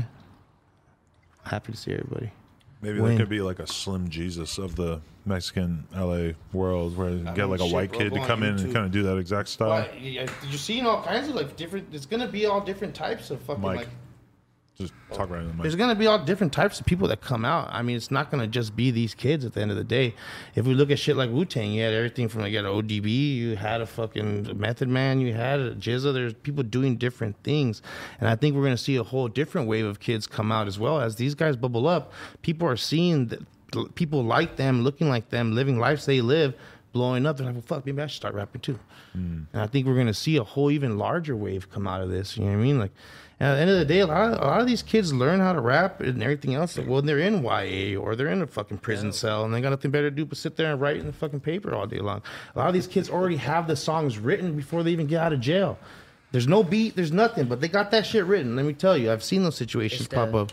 happy to see everybody. Maybe there could be like a Slim Jesus of the Mexican LA world, where you get like a white kid to come in and kind of do that exact style. Well, you're seeing all kinds of like different. It's gonna be all different types of fucking Mike, like. just talk right in the mic. There's gonna be all different types of people that come out. I mean, it's not gonna just be these kids at the end of the day. If we look at shit like Wu-Tang, you had everything from like you had ODB, you had a fucking Method Man, you had a GZA. There's people doing different things, and I think we're gonna see a whole different wave of kids come out as well as these guys bubble up. People are seeing that people like them, looking like them, living lives they live, blowing up. They're like, well, fuck, maybe I should start rapping too. And I think we're gonna see a whole even larger wave come out of this. You know what I mean? Like. And at the end of the day, a lot of these kids learn how to rap and everything else when they're in YA or they're in a fucking prison cell and they got nothing better to do but sit there and write in the fucking paper all day long. A lot of these kids already have the songs written before they even get out of jail. There's no beat, there's nothing, but they got that shit written. Let me tell you, I've seen those situations pop up.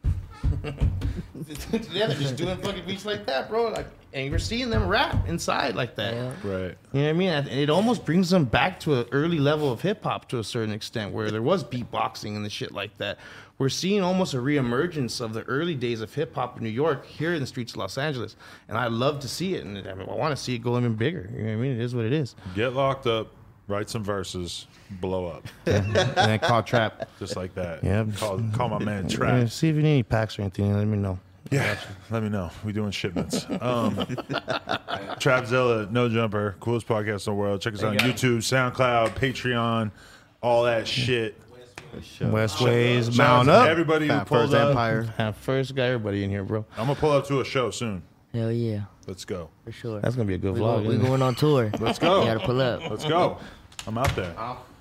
Yeah, they're just doing fucking beats like that, bro. Like, and you're seeing them rap inside like that. Yeah. Right. You know what I mean? It almost brings them back to an early level of hip hop to a certain extent, where there was beatboxing and the shit like that. We're seeing almost a reemergence of the early days of hip hop in New York here in the streets of Los Angeles, and I love to see it, and I want to see it go even bigger. You know what I mean? It is what it is. Get locked up, write some verses, blow up, And then call Trap. just like that. Yeah. Call my man Yeah, Trap. see if you need any packs or anything. Let me know. Yeah, let me know. We doing shipments. Trapzilla, No Jumper, coolest podcast in the world. Check us out on YouTube, SoundCloud, Patreon, all that shit. Westways, Shout mount out to up. everybody who Fat pulled First up. Empire. First got everybody in here, bro. I'm gonna pull up to a show soon. Hell yeah, Let's go. for sure. That's gonna be a good We vlog. we isn't it? going on tour. Let's go. You gotta pull up. Let's go. I'm out there.